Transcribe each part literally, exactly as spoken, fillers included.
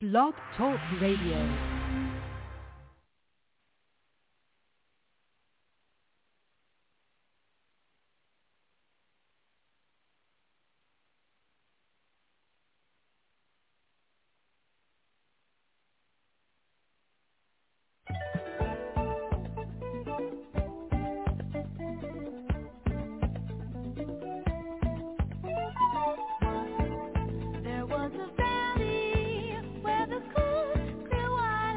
Blog Talk Radio. There was a valley where the cool, clear water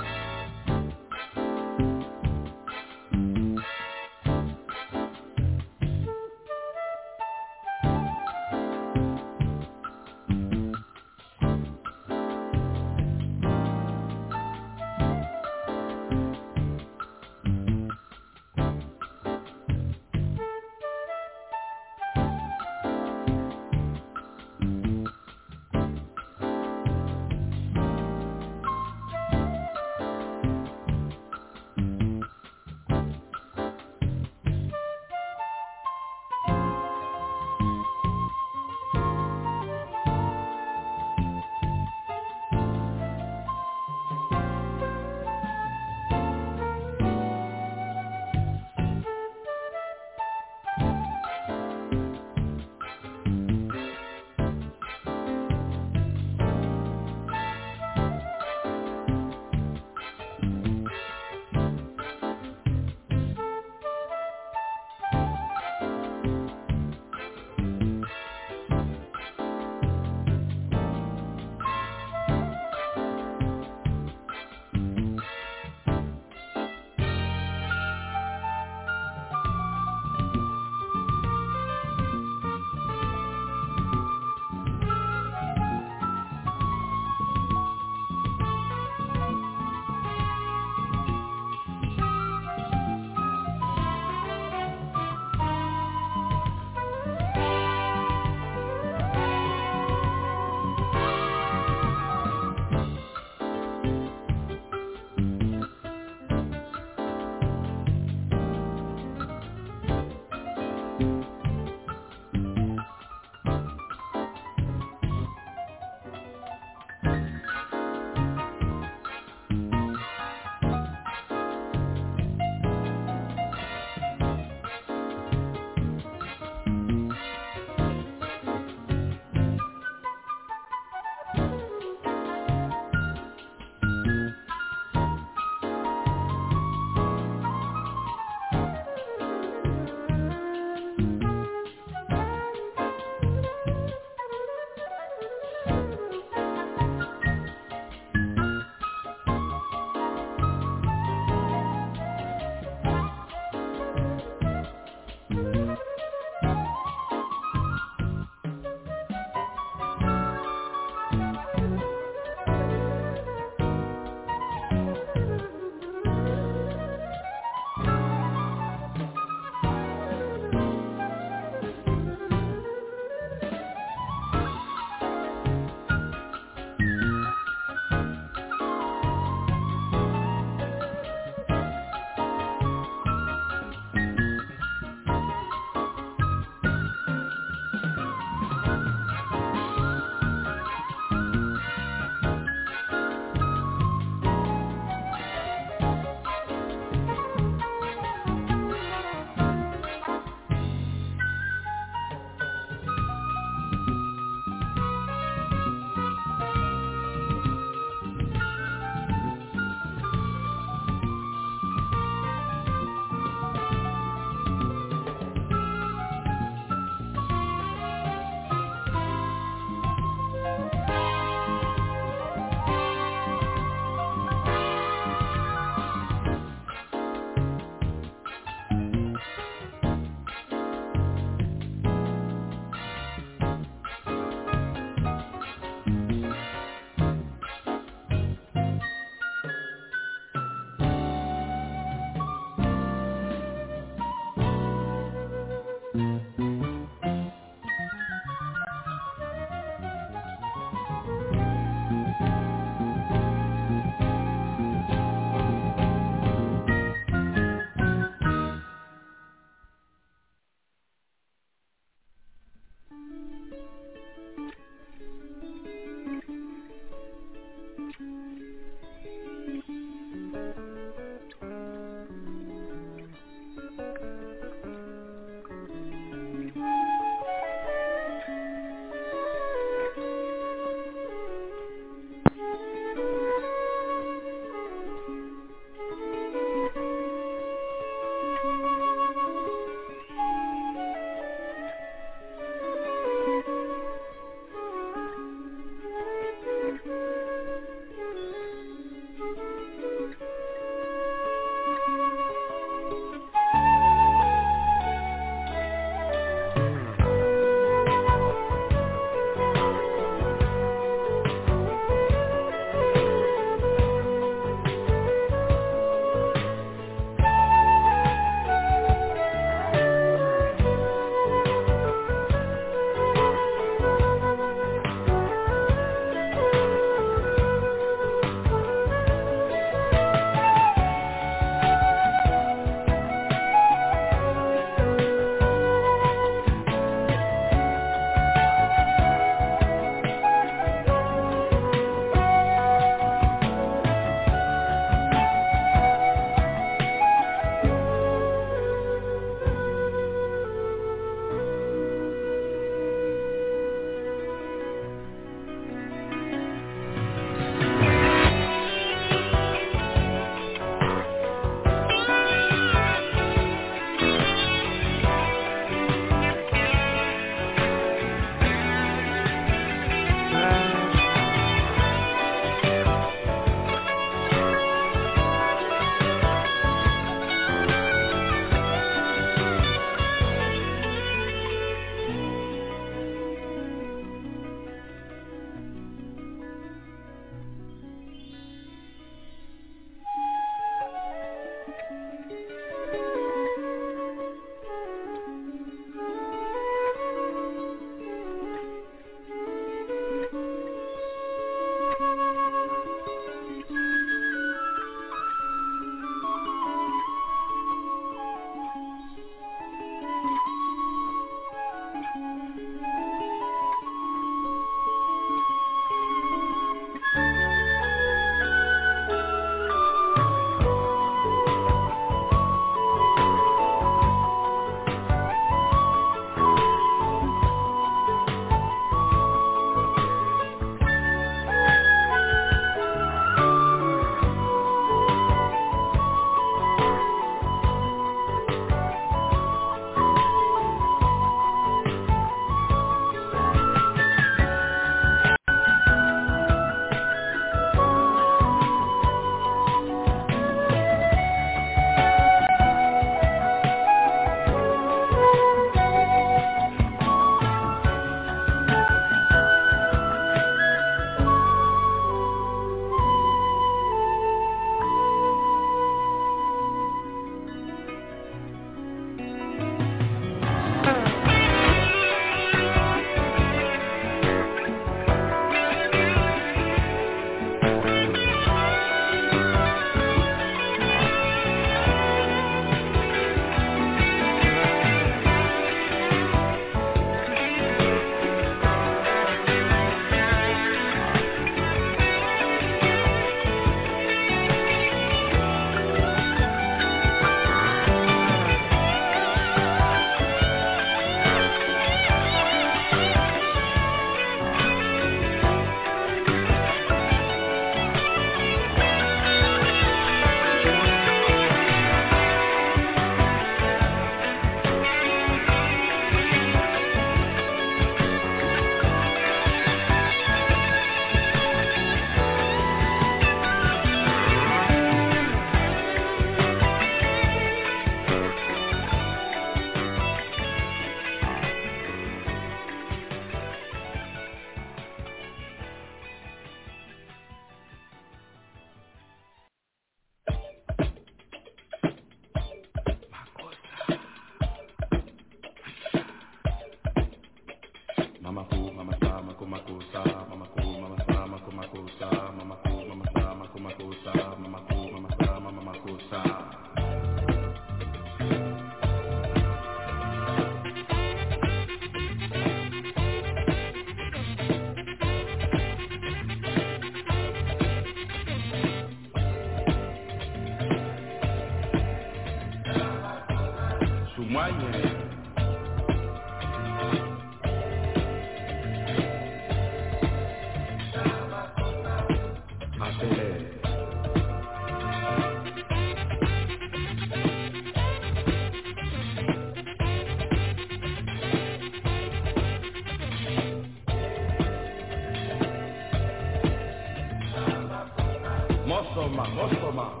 Mosoma, Mosoma.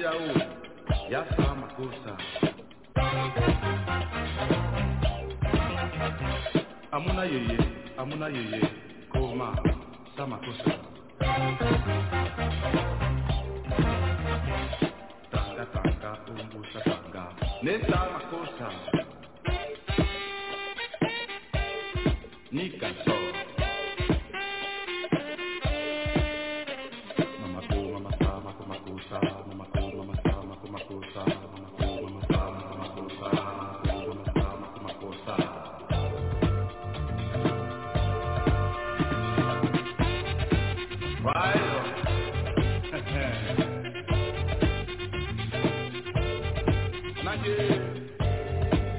Makuja u Yasa makosa Amuna yeye Amuna yeye Koma Samakosa Tanga tanga umbusa tanga Nesa makosa Nika so Mama ko mama sa mako makosa Mama ko mama sa mako makosa Mama ko mama sa mako makosa Mama ko mama sa mako makosa Right Nage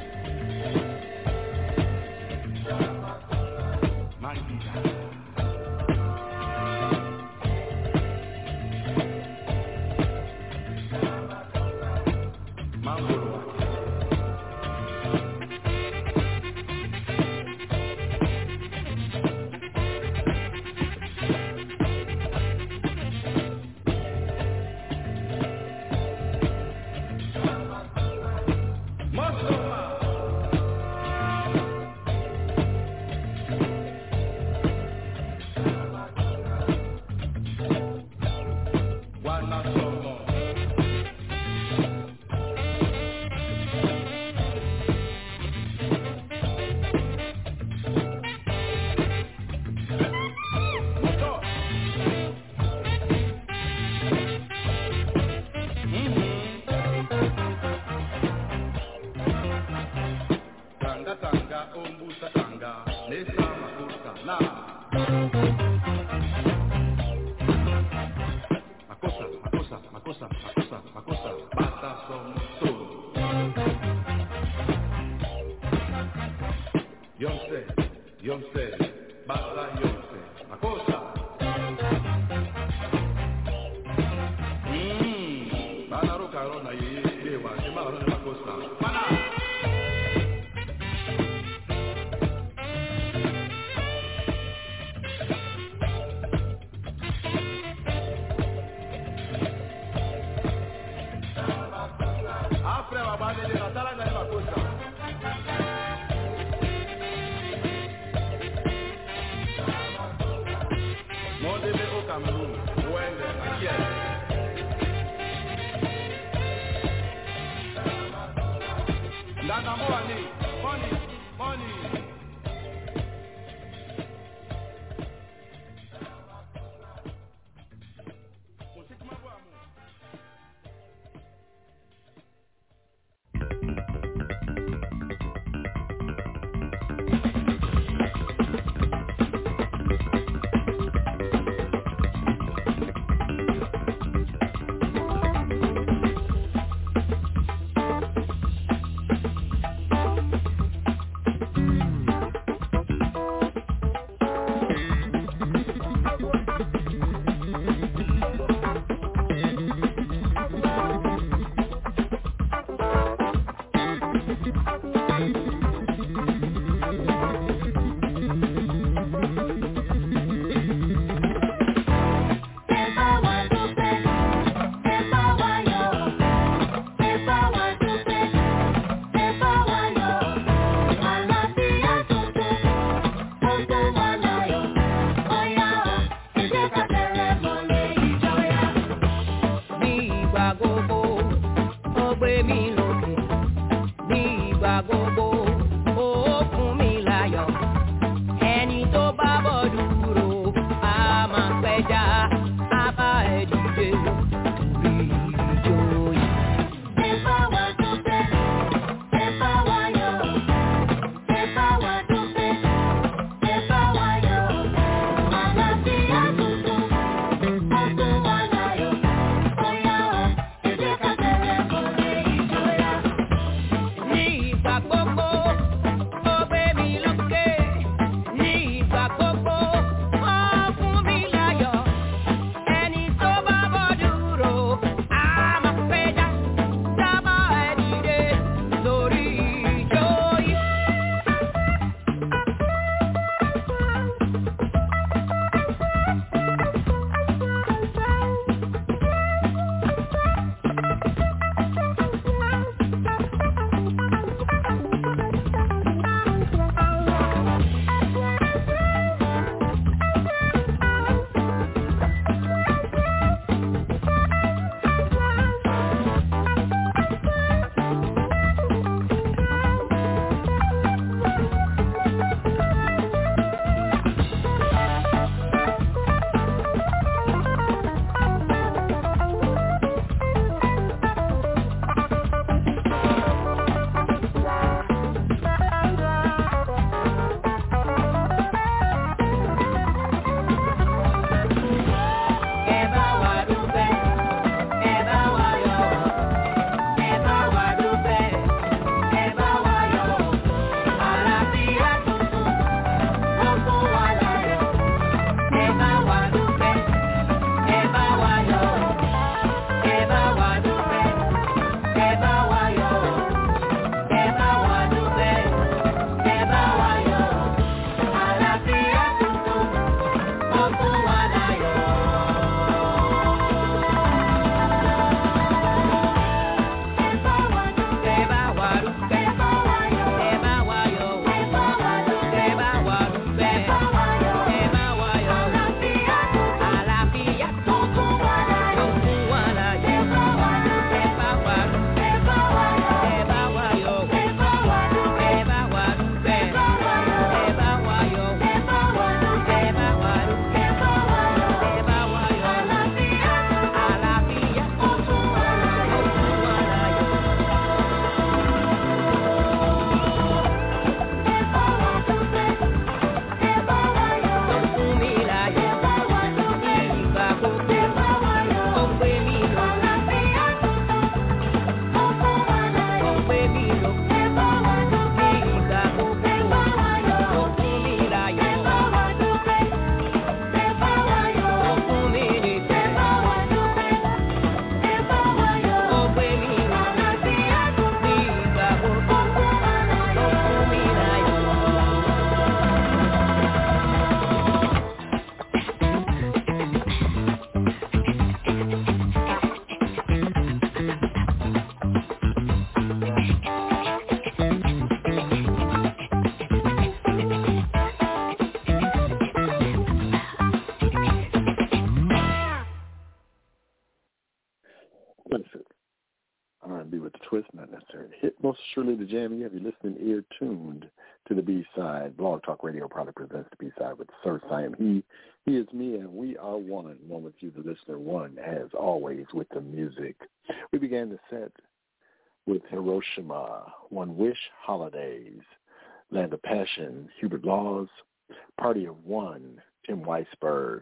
Classic R and B with the twist, not necessarily hit. Most surely the jam. You have your listening ear tuned to the B-side. Blog Talk Radio probably presents the B-side with Sir Simon. He, he is me, and we are one. One with you, the listener. One, as always, with the music. We began the set with Hiroshima, One Wish, Holidays, Land of Passion, Hubert Laws, Party of One, Tim Weisberg,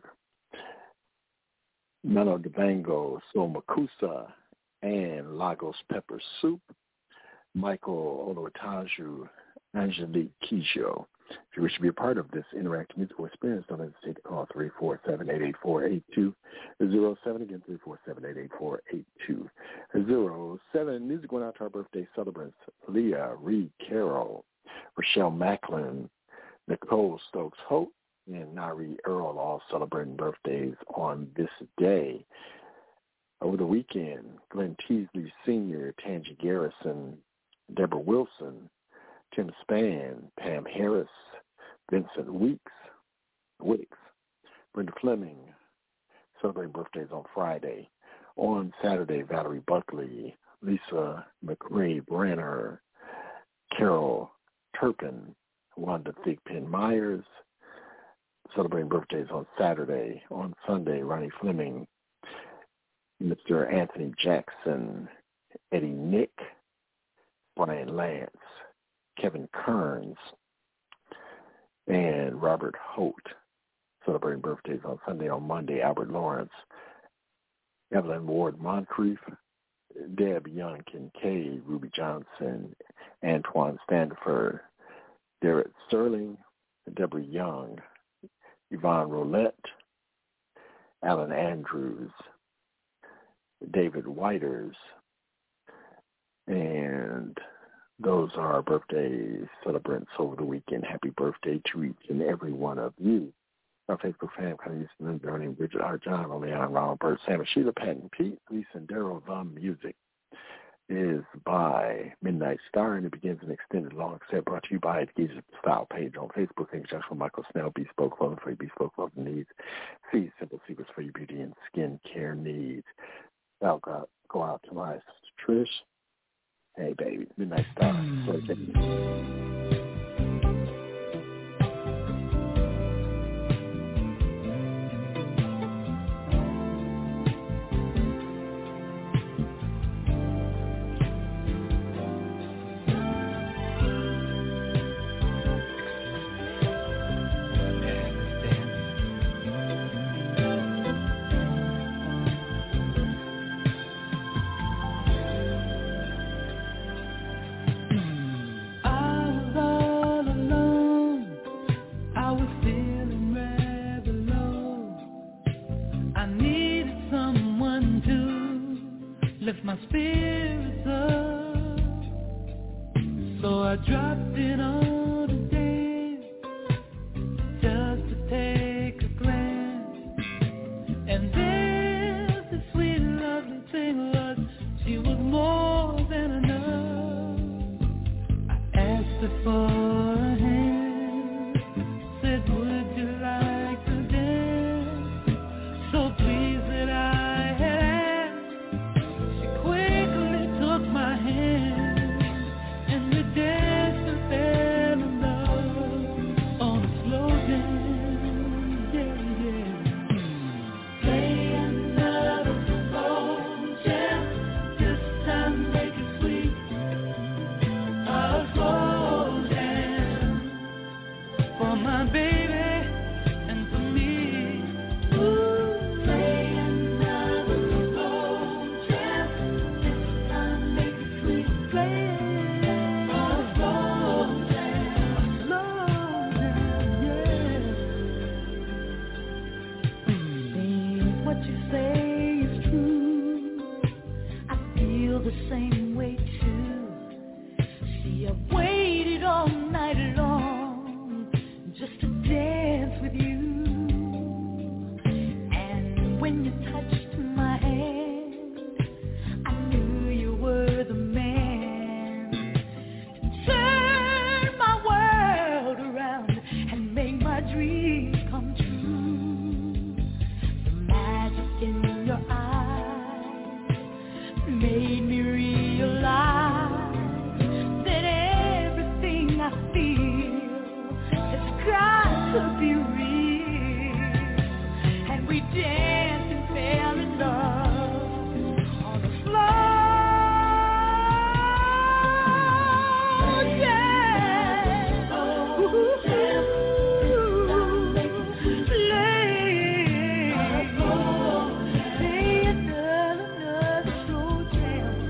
Mano Dibango, So Makusa, and Lagos Pepper Soup, Michael Oluwataju, Angelique Kijo. If you wish to be a part of this interactive musical experience, don't hesitate to call three four seven, eight eight four, eight two zero seven. Again, three four seven, eight eight four, eight two zero seven. Music going out to our birthday celebrants, Leah Reed Carroll, Rochelle Macklin, Nicole Stokes-Hope, and Nari Earl, all celebrating birthdays on this day. Over the weekend, Glenn Teasley Senior, Tangi Garrison, Deborah Wilson, Tim Spann, Pam Harris, Vincent Weeks, Wicks, Brenda Fleming, celebrating birthdays on Friday. On Saturday, Valerie Buckley, Lisa McRae Branner, Carol Turpin, Wanda Thigpen Myers, celebrating birthdays on Saturday. On Sunday, Ronnie Fleming, Mister Anthony Jackson, Eddie Nick, Brian Lance, Kevin Kearns, and Robert Holt, celebrating birthdays on Sunday. On Monday, Albert Lawrence, Evelyn Ward Moncrief, Deb Young Kincaid, Ruby Johnson, Antoine Standiford, Derek Sterling, Deborah Young, Yvonne Roulette, Alan Andrews, David Whiters, and those are our birthday celebrants over the weekend. Happy birthday to each and every one of you. Our Facebook fan, Connie Easton, Bernie, Bridget R. John, Oleon, Ronald Burt, Sam, Sheila, Patton, Pete, Lisa, and Daryl. The music is by Midnight Star, and it begins an extended long set brought to you by the Giza Style page on Facebook. Thanks, Joshua Michael Snell, Bespoke Clothing for your bespoke clothing needs. See Simple Secrets for your beauty and skin care needs. I'll go, go out to my sister Trish. Hey, baby, Midnight Star. So take it. Lift my spirits up, so I dropped in on today, just to take a glance, and there the sweet lovely thing was, she was more than enough. I asked her for a hand, said would you like to dance, so pleased that I had my hand, and we danced the best. made me realize that everything I feel has got to be real. And we danced and fell in love on the floor. Yeah. Ooh, play, play another, another slow jam.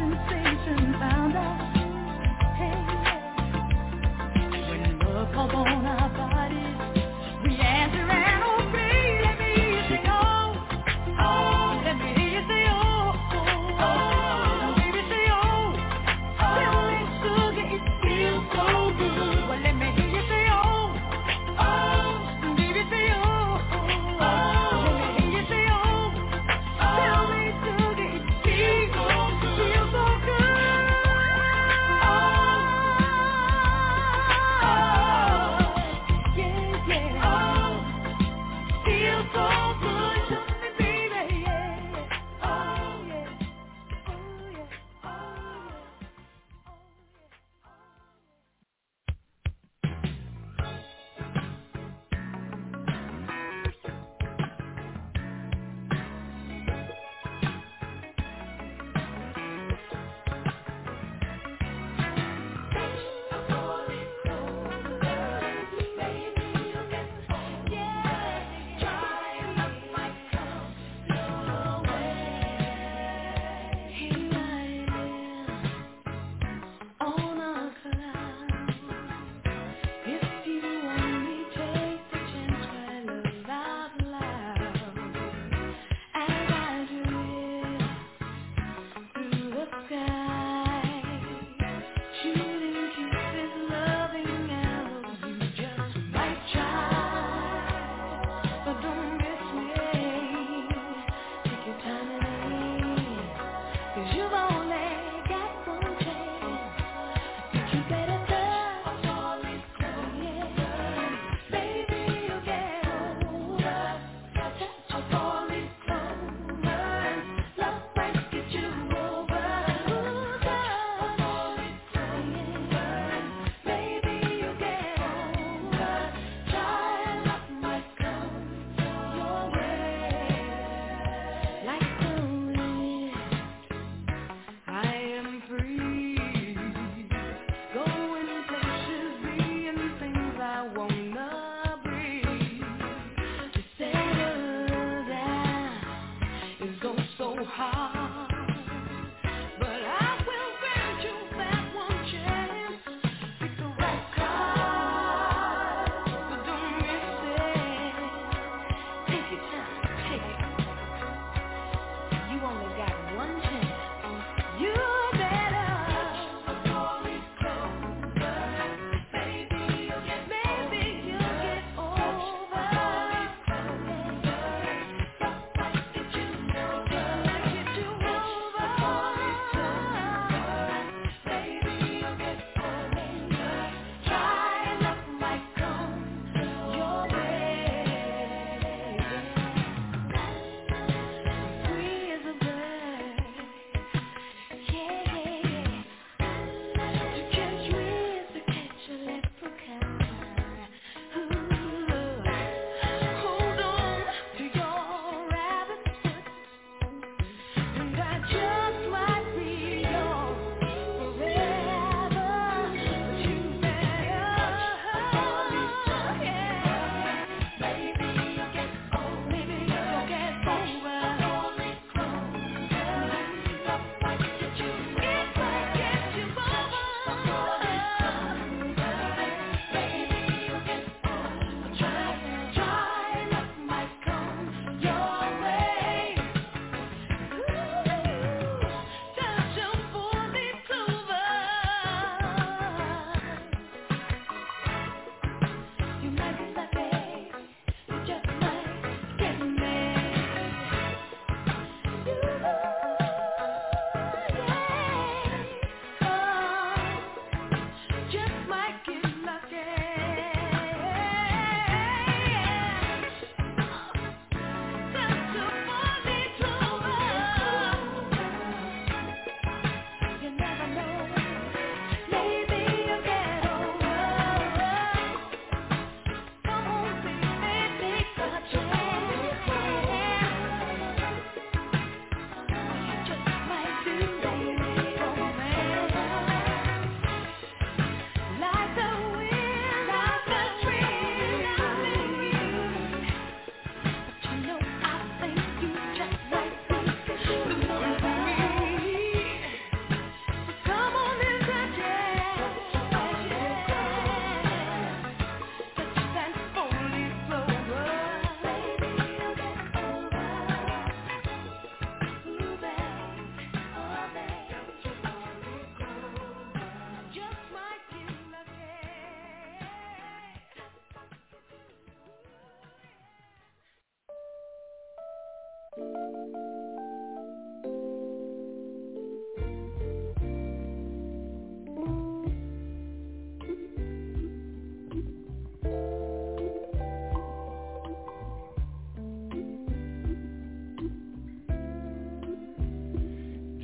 Like you do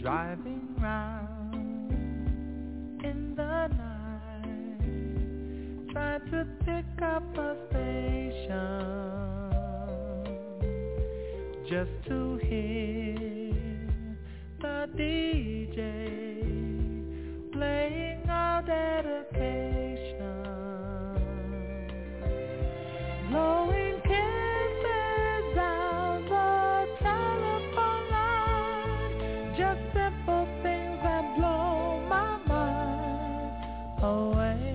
driving round in the night, trying to pick up a station just to hear the D J playing our dedication, blowing kisses down the telephone line, just simple things that blow my mind away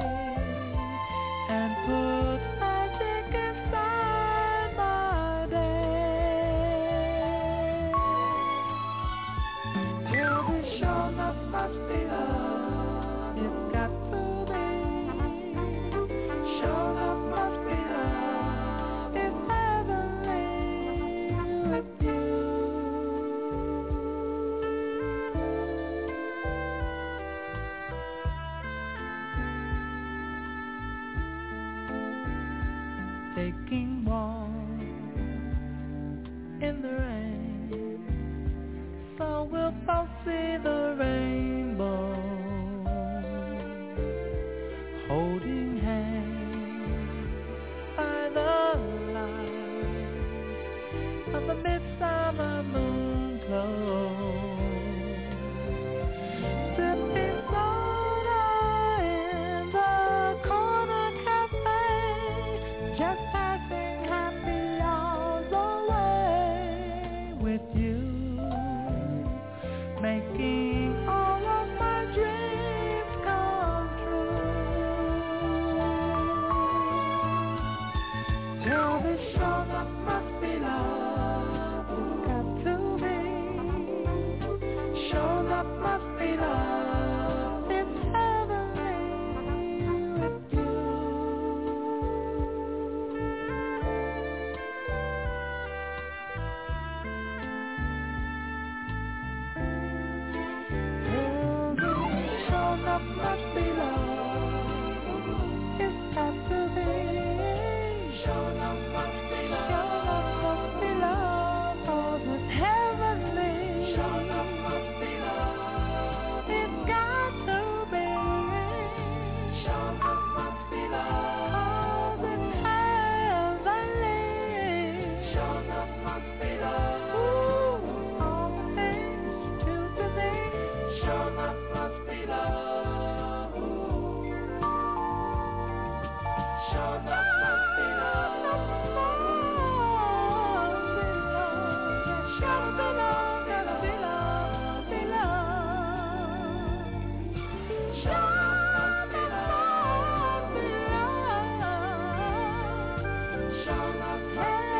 and put magic inside my day. Till this show enough must be love, it's got to be. Show enough must be love, it's heavenly with you. Taking walks in the rain, so we'll both see the rainbow, holding hands by the light of the midsummer moon glow, sipping soda in the corner cafe, just passing happy hours away with you, making all of my dreams come true. Till this show that must be love, it's got to be. Show that must be love, it's heavenly with you. Show that must be love, it's got to be. Show that must be love, show that must be love, 'cause it's heavenly. Show that must be love, it's got to be. Show that must be love, 'cause it's heavenly. Show that must be love, ooh, all things to be. Show that must be love, ooh. Show that must be love, show the love, gotta be love, be love. Show that must be love, show that must be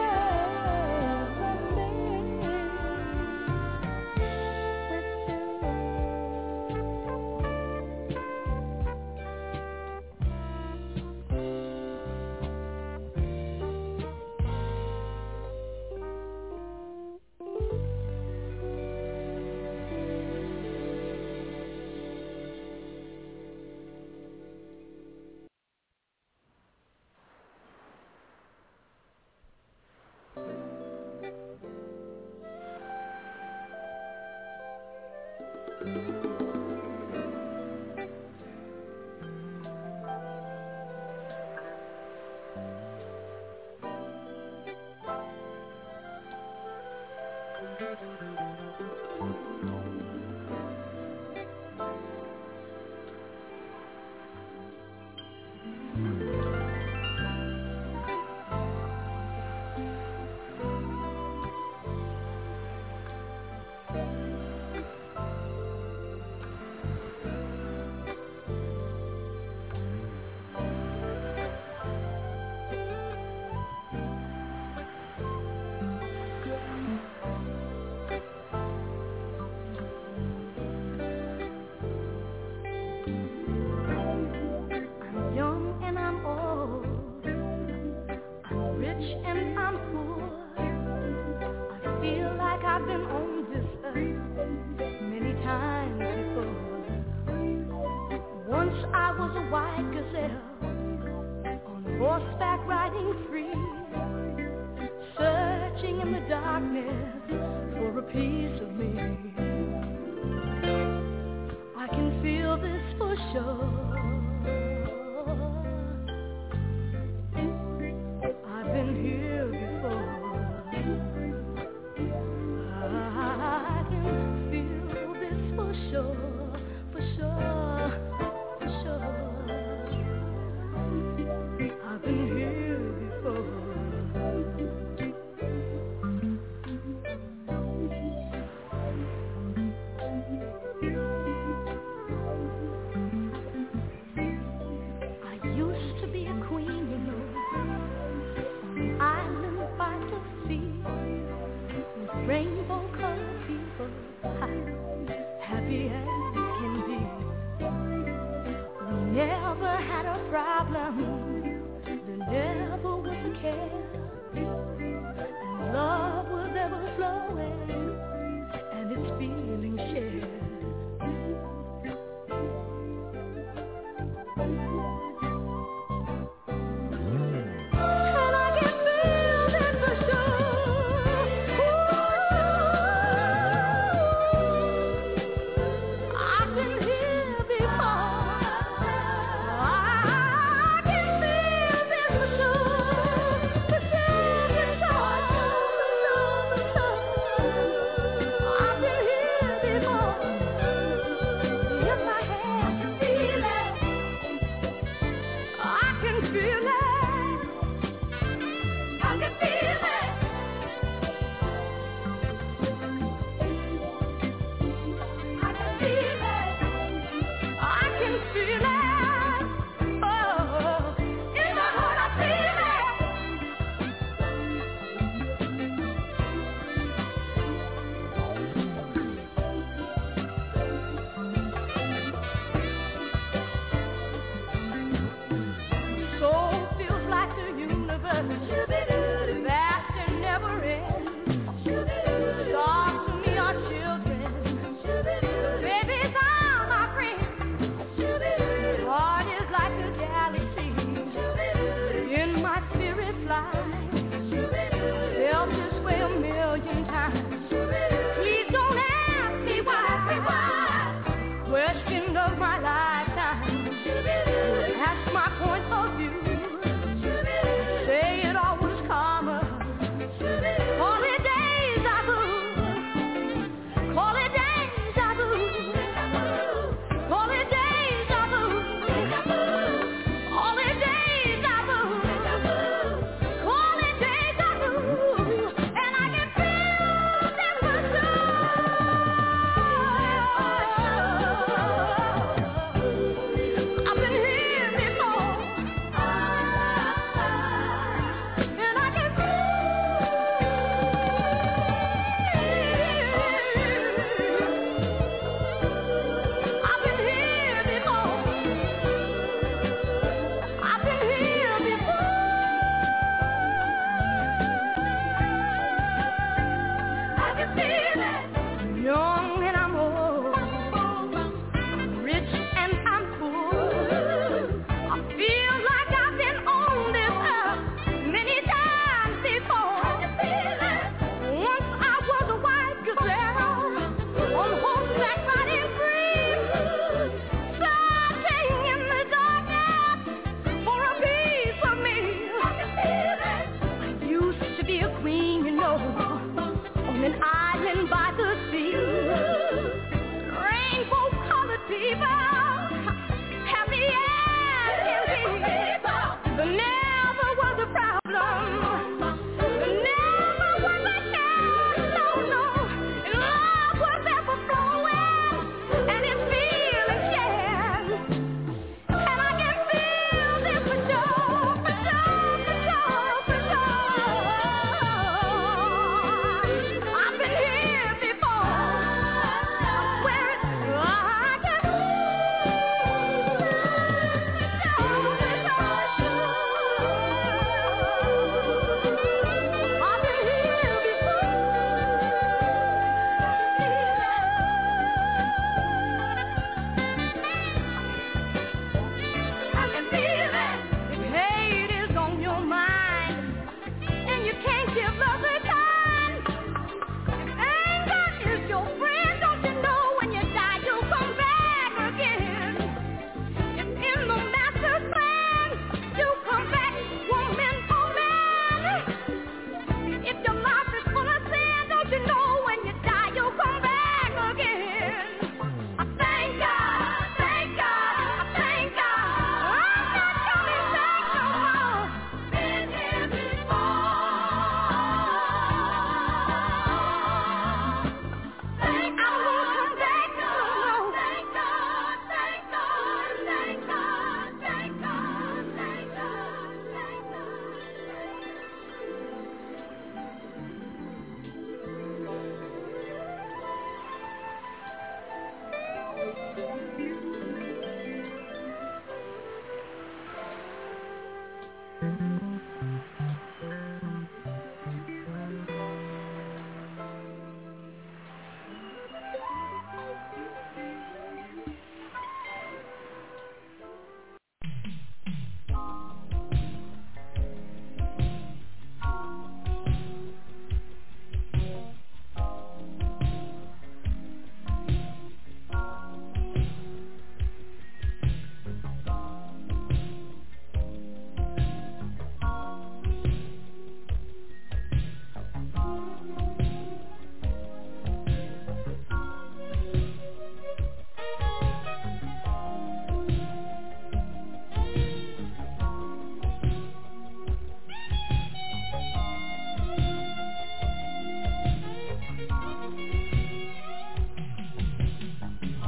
horseback riding free, searching in the darkness for a piece of me. happy as can be. We never had a problem, there never was a care. And love was ever flowing, and its feelings shared. I can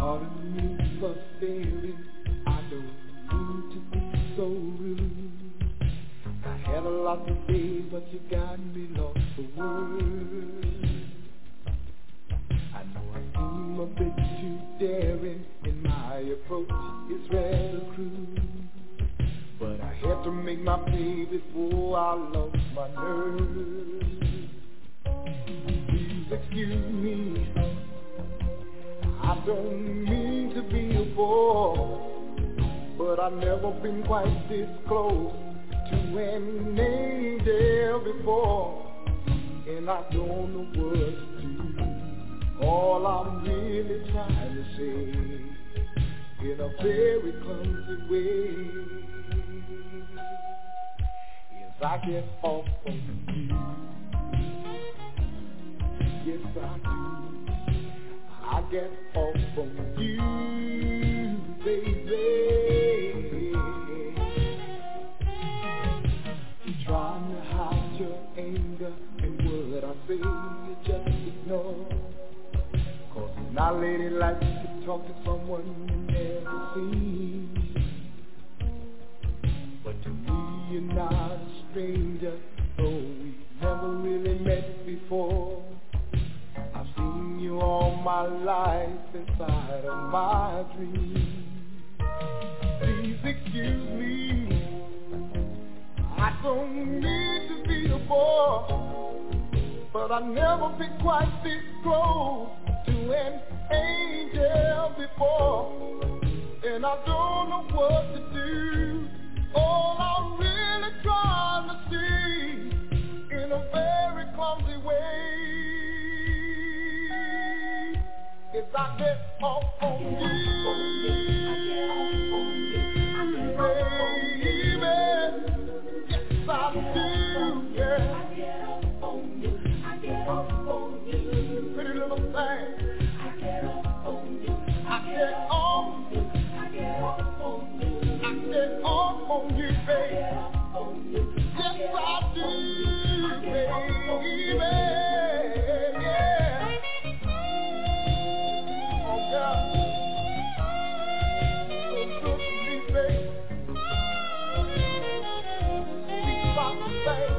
Pardon me for staring, I don't mean to be so rude. I had a lot to say, but you got me lost for words. I know I seem a bit too daring, and my approach is rather crude. But I had to make my play before I lost my nerve. Please excuse me, I don't mean to be a bore, but I've never been quite this close to an angel before, and I don't know what to do. All I'm really trying to say in a very clumsy way is I get off on you. Yes, I do. I get off on you, baby. You're trying to hide your anger, and what I say you just ignore. Cause now lady likes to talk to someone you never seen. But to me you're not a stranger, though we never really met before. I've seen you all my life inside of my dreams. Please excuse me, I don't need to be a bore, but I've never been quite this close to an angel before, and I don't know what to do. All I'm really trying to see in a very clumsy way is I get off on you, baby. Yes, I do, yeah. Pretty little thing. I get off on you. I get off. I get off on you. I get off on you, baby. Yes, I do, baby. Yeah. Oh God. So good to me, baby. Sweet spot, baby.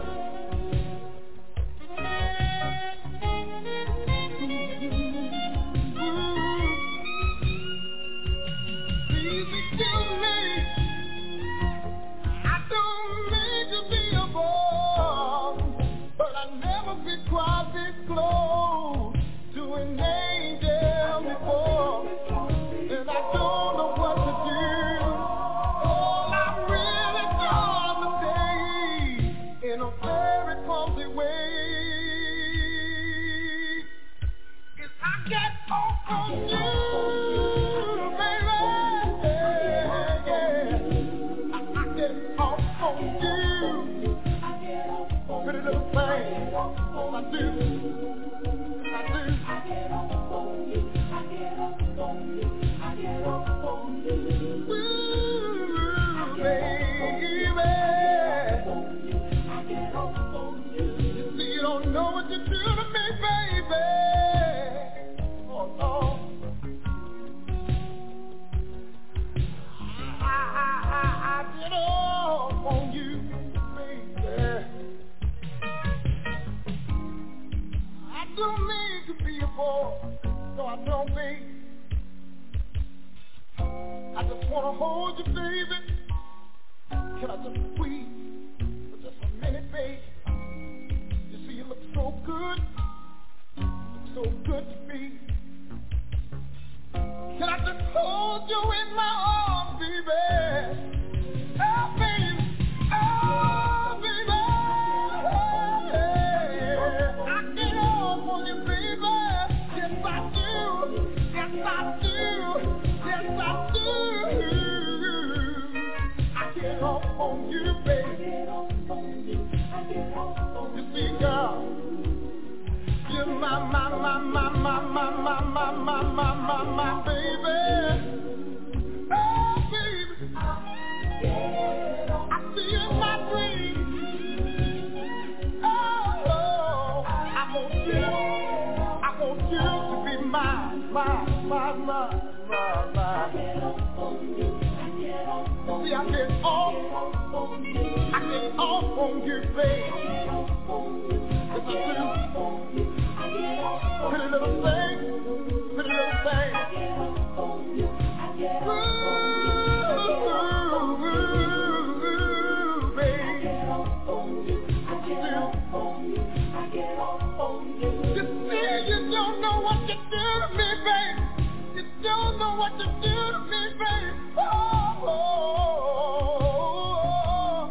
Quite this close to an angel before, and I don't know what to do. All I'm really trying to say in a very clumsy way is I get off on you, baby. Yeah, I, I get off on you. Pretty little thing. I do, I do. I get off on you, I get off on you, I get off on you. Ooh, baby. I get off on you. You see, you don't know what you do to me, baby. Oh, no. I, I, I, I get off on you, baby. I don't need to be a boy, no I don't be. I just wanna hold you, baby. Can I just squeeze for just a minute, baby? You see you look so good, look so good to me. Can I just hold you in my arms, baby? Oh, baby, oh, baby. On you, baby. You see, girl, you're my, my, my, my, my, my, my, my, my, my, my, my baby. Oh, baby. I see you in my dreams. Oh, I want you, I want you to be mine, mine. my, my, my, my. See, I get off, I get off on you, babe. Yes, I do. Pretty little thing, pretty little thing. Ooh, ooh, babe. You see, you don't know what you do to me, babe. You don't know what you do to me, babe. Oh, oh, oh.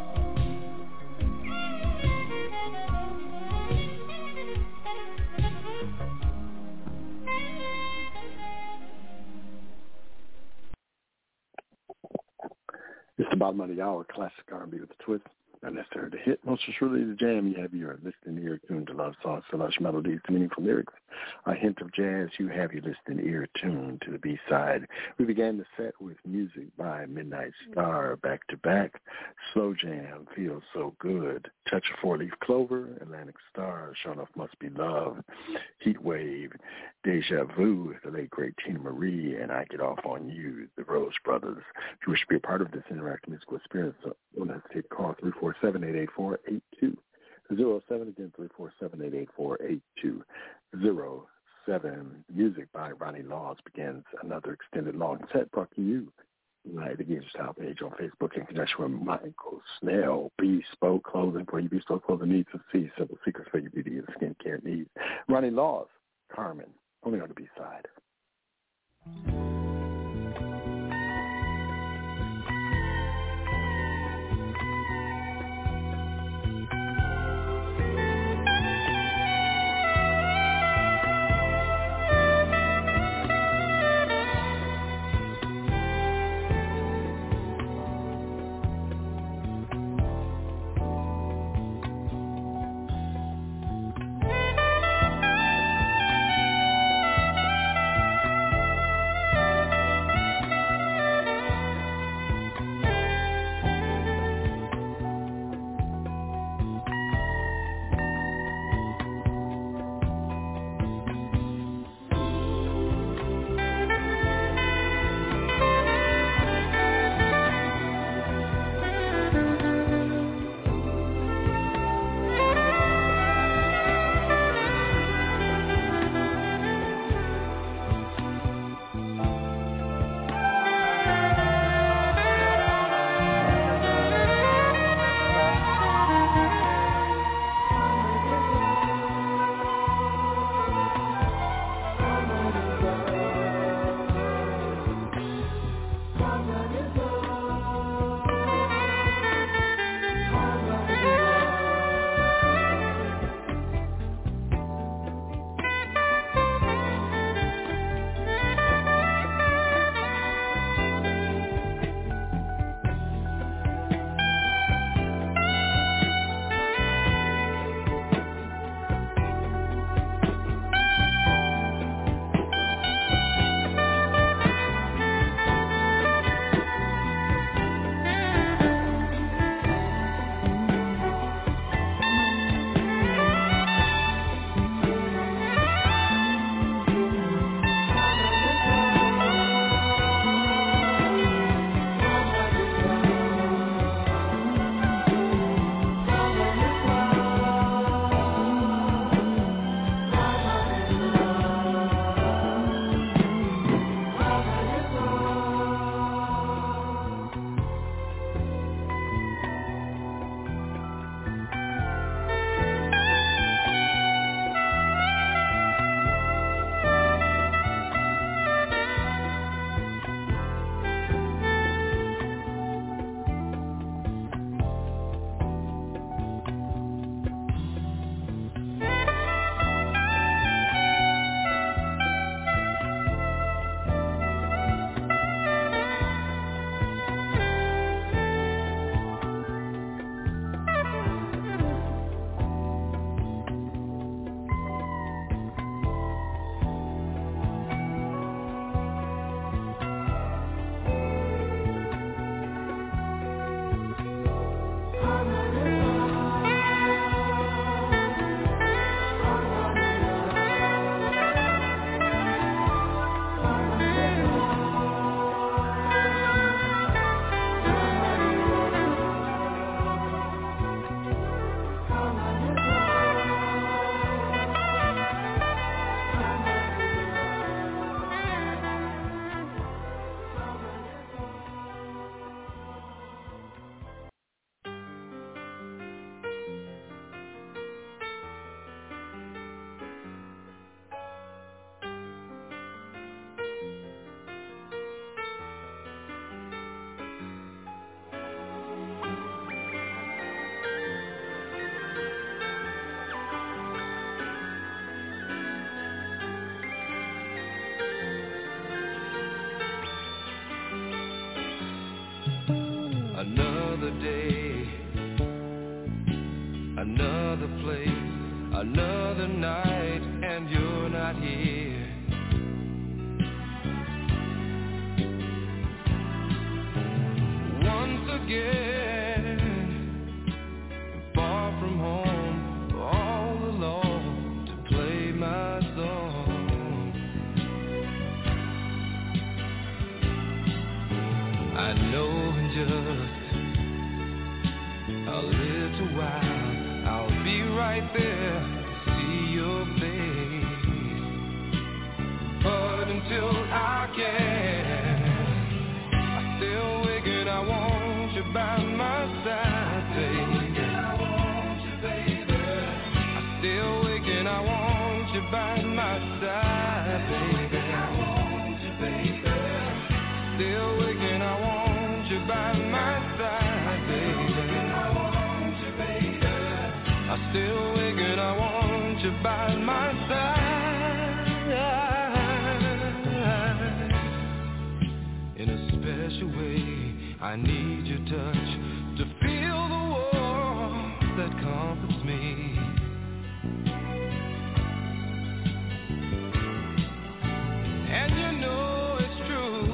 It's the bottom of the hour, classic R and B with a twist. Not necessarily the hit, most truly the jam. You have your listening ear tuned to love songs, to lush melodies, to meaningful lyrics. A hint of jazz, you have your listening ear tuned to the B-side. We began the set with music by Midnight Star, back to back. Slow Jam, Feels So Good. Touch of Four-Leaf Clover, Atlantic Star, Sure Enough Must Be Love. Heat Wave, Deja Vu, the late great Tina Marie, and I Get Off on You, the Rose Brothers. If you wish to be a part of this interactive musical experience, don't hesitate to call three four seven, eight eight four, eight two zero seven. Again, three four seven, eight eight four, eight two zero seven. Music by Ronnie Laws begins another extended long set brought to you by the Gator Style page on Facebook in connection with Michael Snell. Bespoke clothing for your bespoke clothing needs, and see simple secrets for your beauty and skincare needs. Ronnie Laws, Carmen, only on the B-side. Another night and you're not here. Once again, far from home, all alone to play my song. I know in just a little while I'll be right there to see your face. But until I can, I still waking, I want you by my side, baby. I want you, baby. I still waking, I want you by my side, baby. I want you, baby. Still waking, I want you by my side, baby. I want you, baby. I still waking, I want you by my side. In a special way, I need your touch to feel the warmth that comforts me. And you know it's true.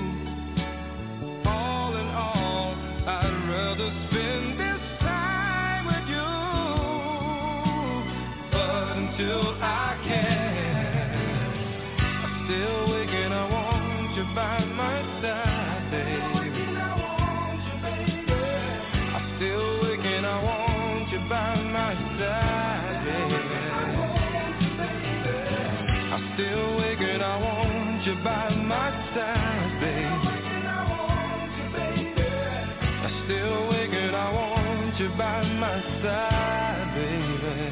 All in all, I'd rather spend this time with you. But until I can, I'm still waking, I want you by my side, baby. I'm still waking, I want you by my side, baby. I'm still waking, I want you by my side, baby. I'm still waking, I want you by my side, baby.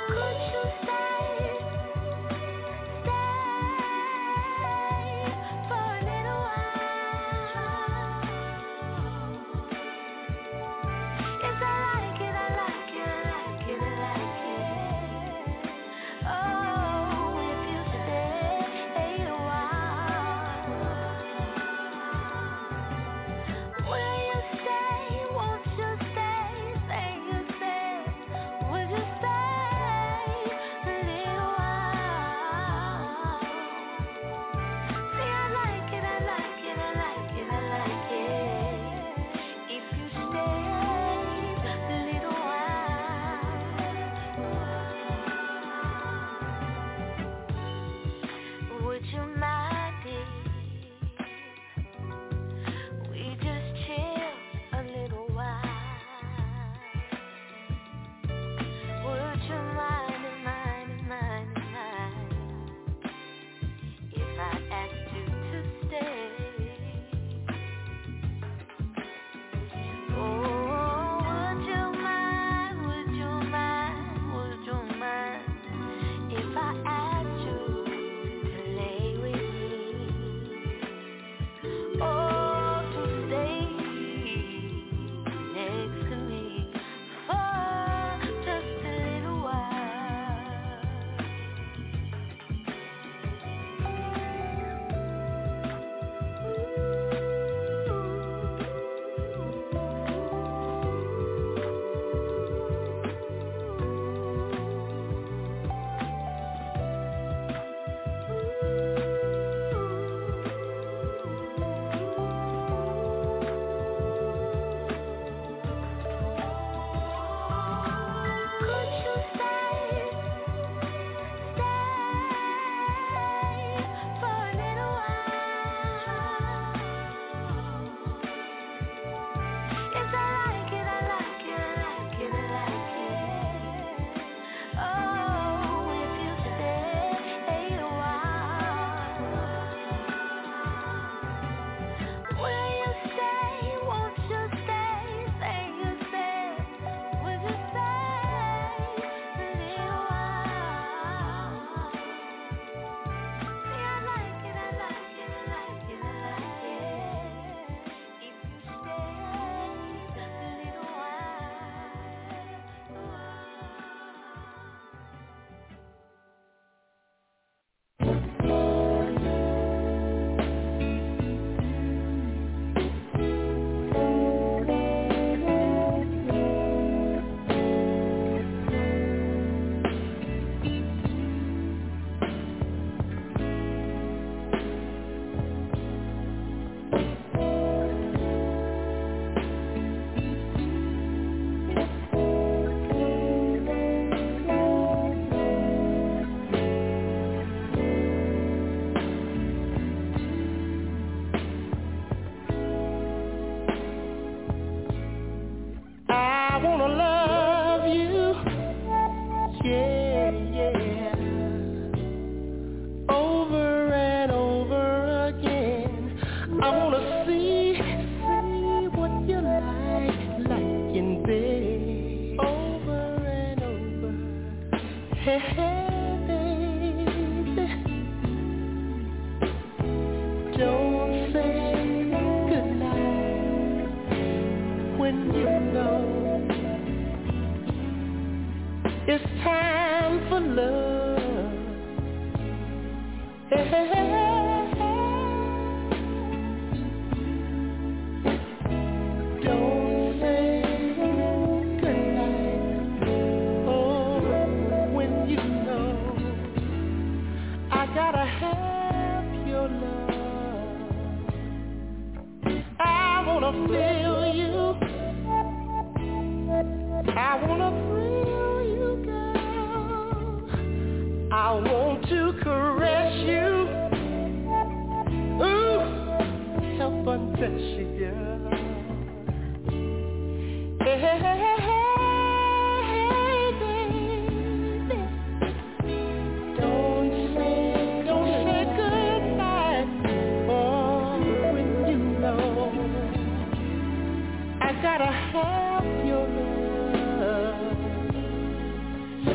And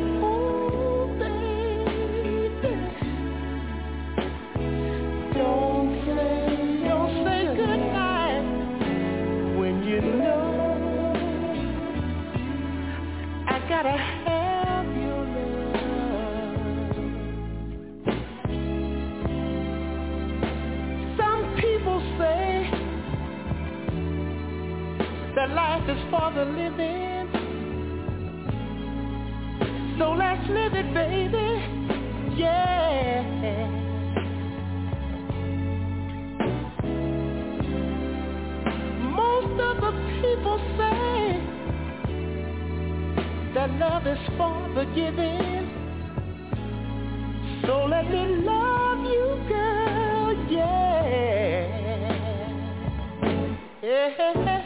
Oh, baby, don't say, don't say goodnight when you know I gotta have your love. Some people say that life is for the living. So let's live it, baby, yeah. Most of the people say that love is for the giving. So let me love you, girl, yeah. Yeah.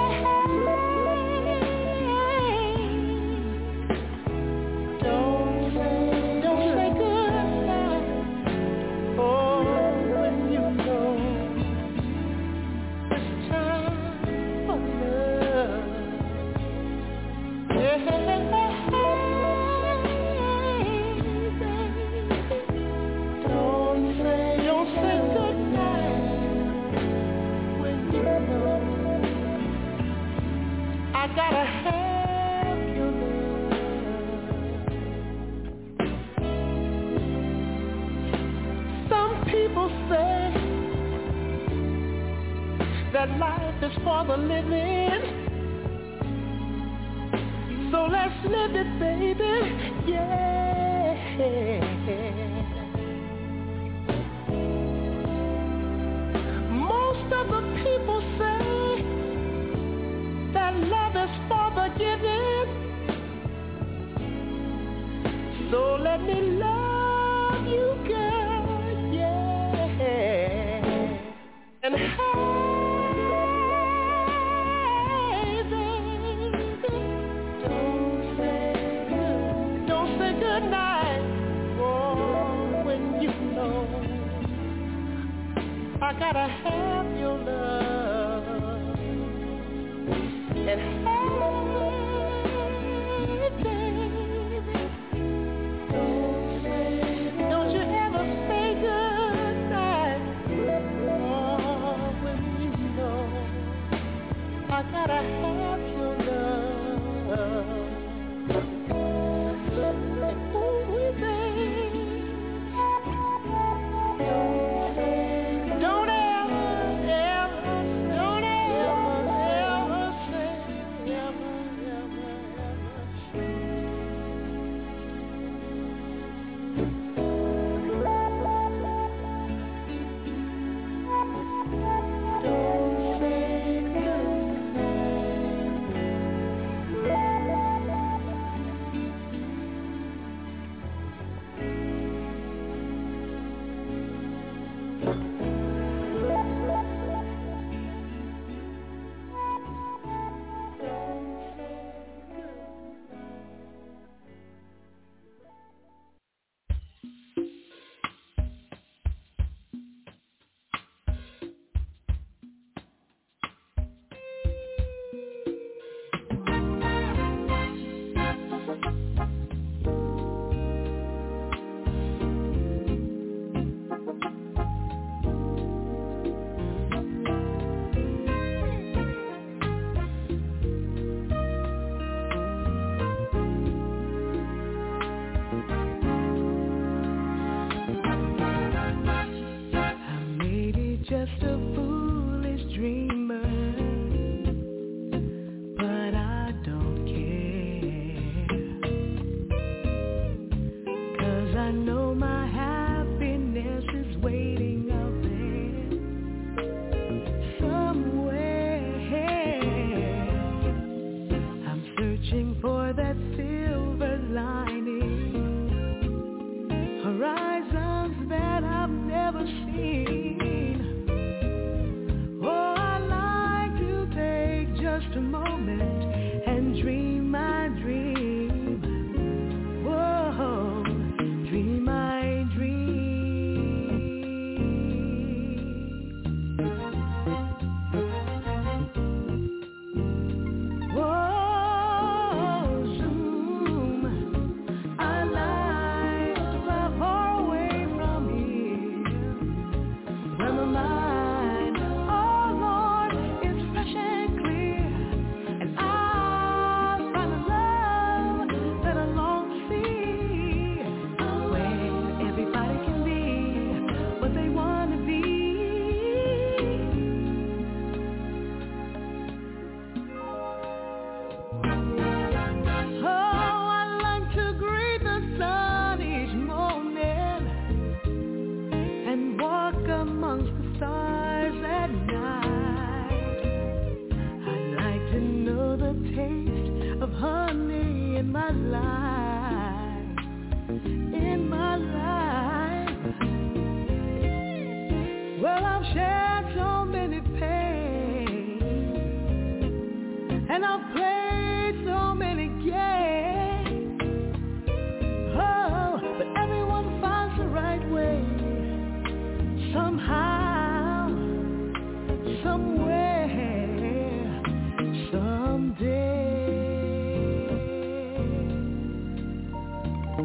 Gotta have your love. Some people say that life is for the living. So let's live it, baby, yeah. Most of the people say that love is for the giving. So let me love you, girl, yeah. And hey, baby, don't say good, don't say good night. Oh, when you know I gotta have your love. And hey, baby, don't say, don't you ever say goodnight. Oh, when you know I gotta have your love. Ooh, baby, don't ever, ever, don't ever, ever say, ever, ever, don't say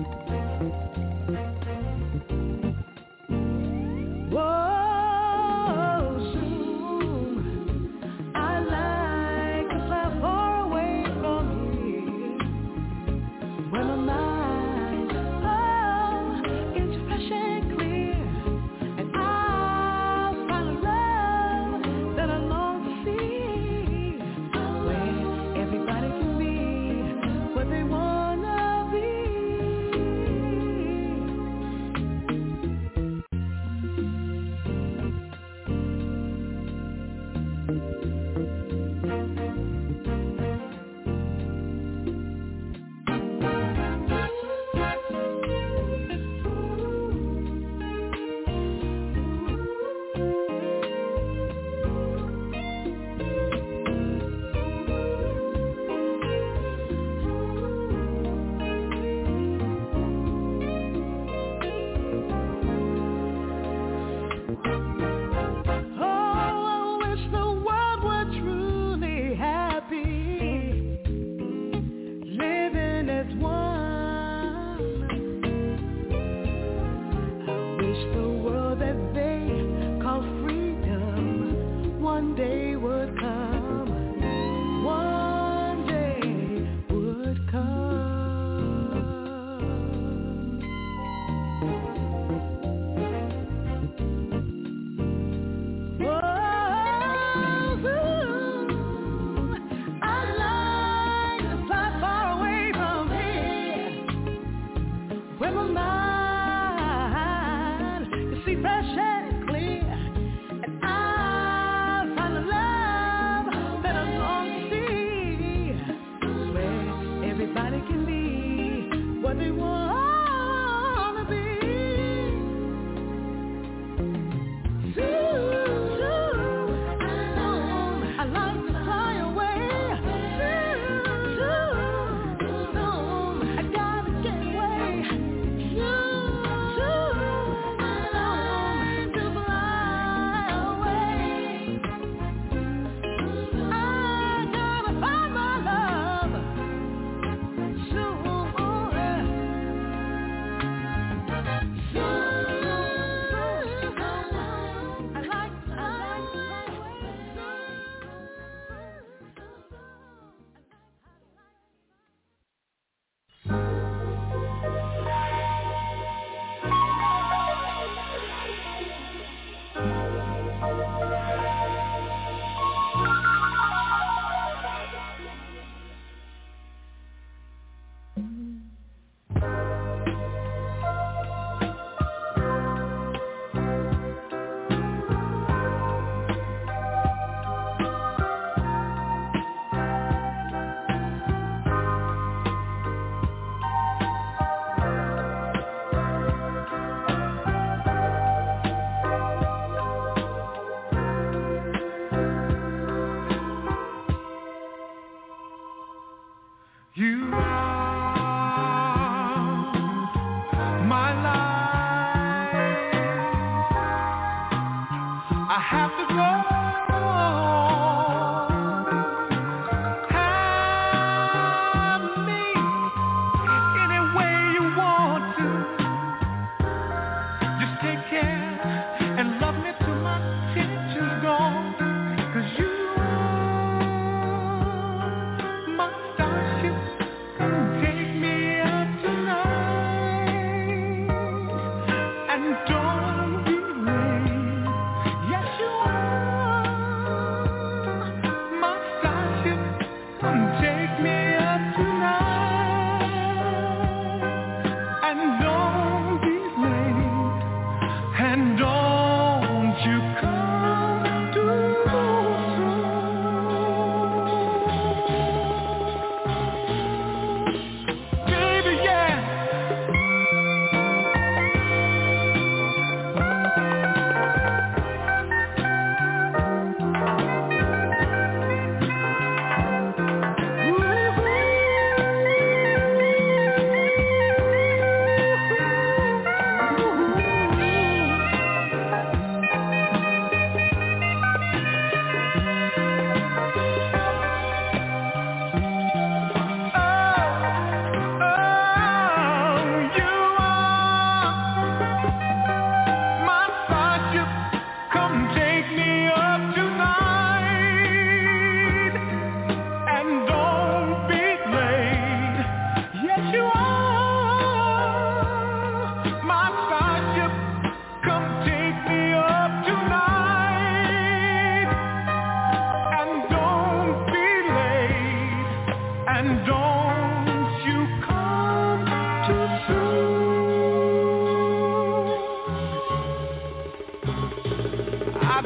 And don't be late. Yes, you are.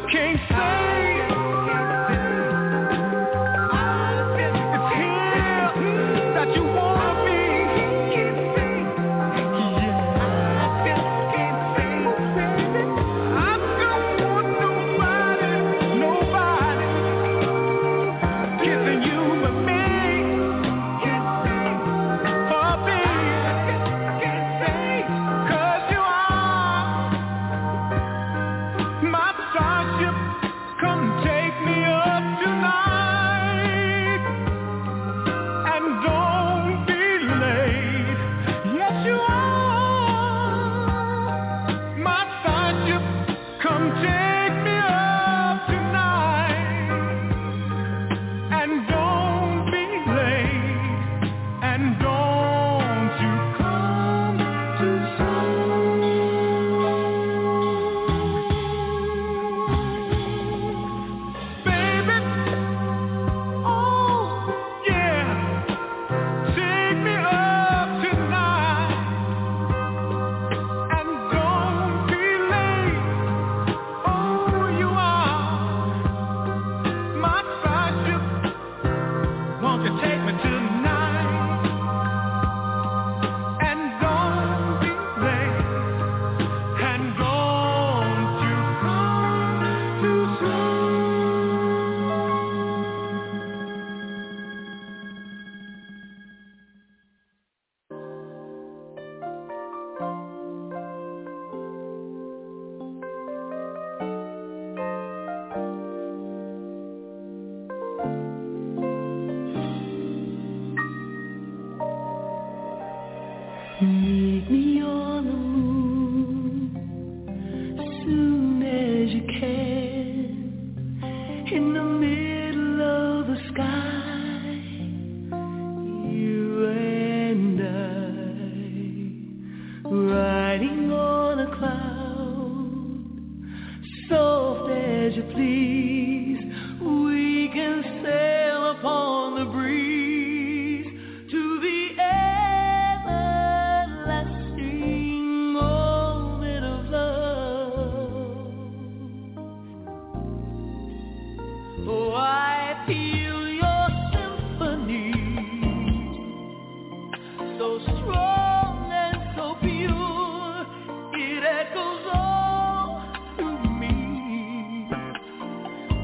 can't say. It's here that you wanna be. Yeah. I don't want nobody, nobody kissing you but me. Oh, baby, 'cause you are my starship. Come take me up tonight, and don't be late. Yes, you are my starship. Come take me up tonight, and don't be late, and don't you come too soon. Baby, oh yeah, take me up tonight, and don't be late. Oh, you are my starship. Won't you take me tonight, and don't be late, and don't you come too soon. Meet me on the moon soon as you can, in the middle of the sky, you and I, riding on a cloud, soft as you please, we can sail upon the breeze to the everlasting moment of love. Oh, I feel your symphony, so strong and so pure, it echoes all through me.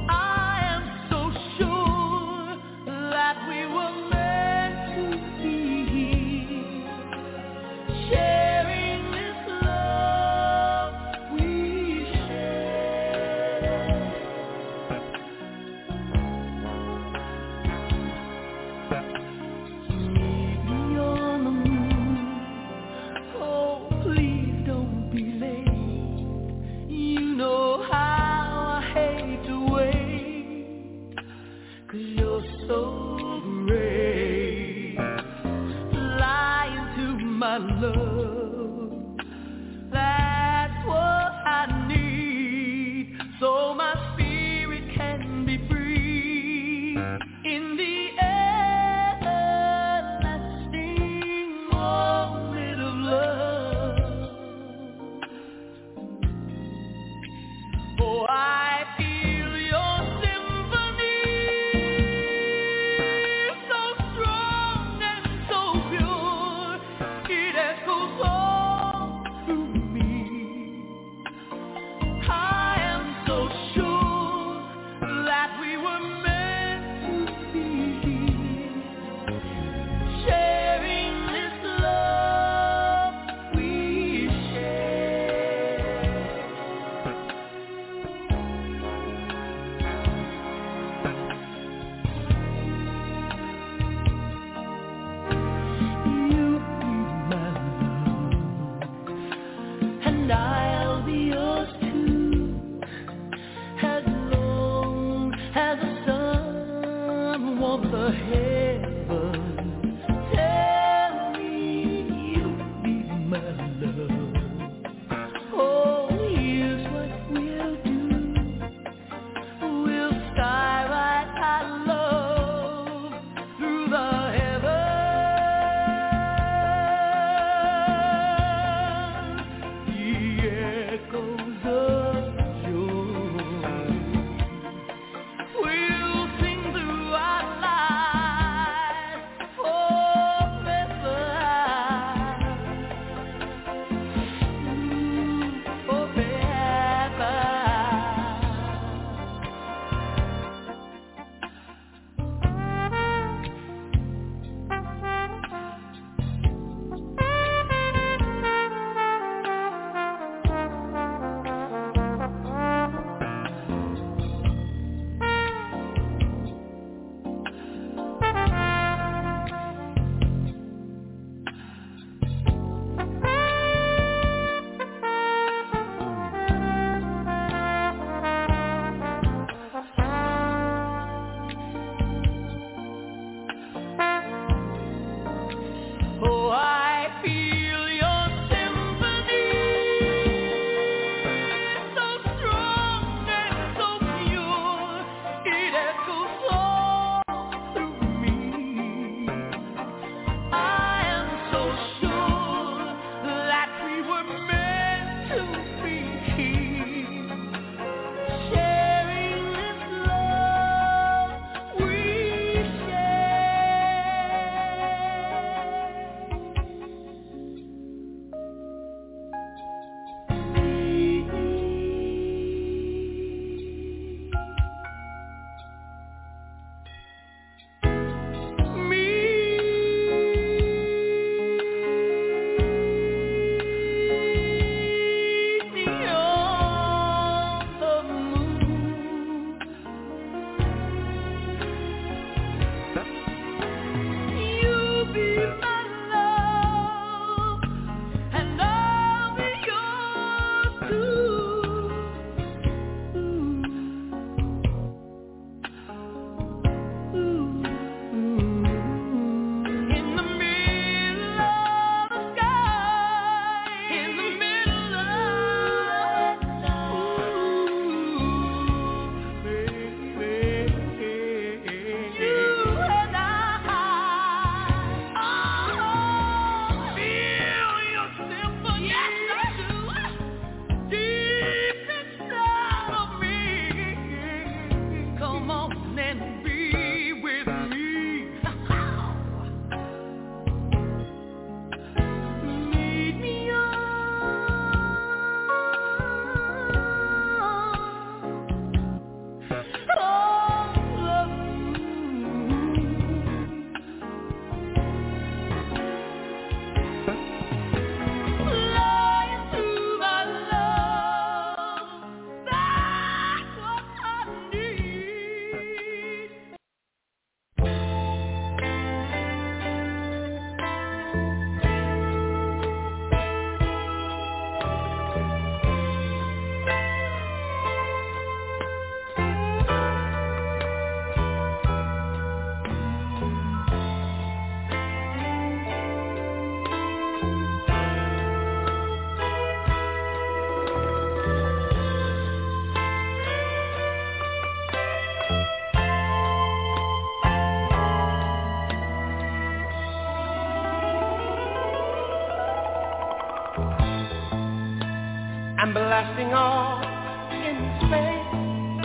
I'm blasting off in space,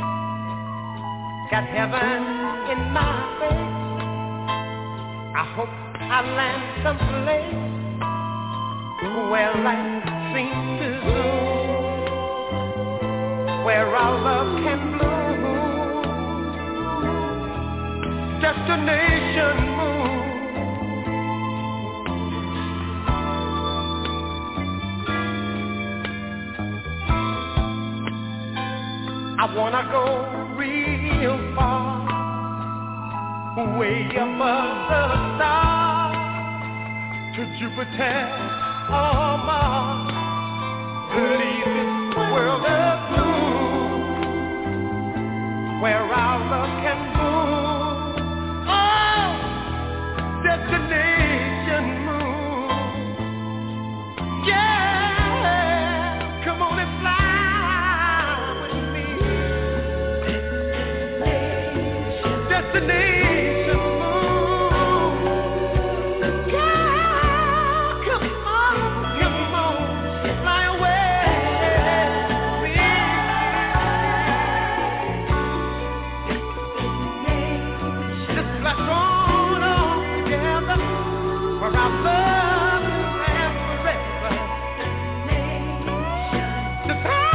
got heaven in my face. I hope I land someplace where life seems to bloom, where our love can bloom. Destination moon. I wanna go real far, way above the stars, to Jupiter or Mars, to leave this world of blue, where our love can bloom. Oh, destination moon. Yeah, come on and fly. Destination moon. Girl, come on, come on, fly away with me. Just let's hold on together, where our love will last forever. The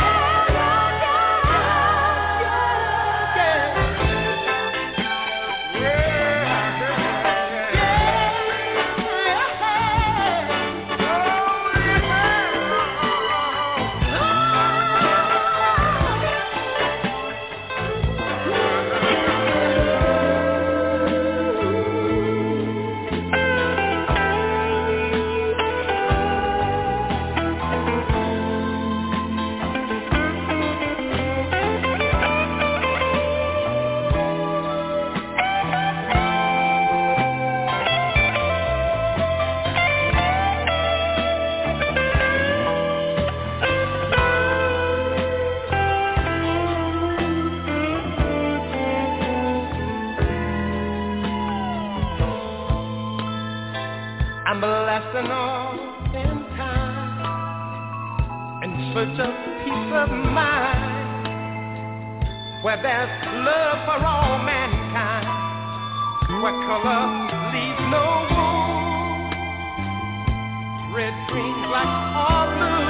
I'm blasting off in time in search of peace of mind, where there's love for all mankind, where color leaves no room, red, green, black, or blue.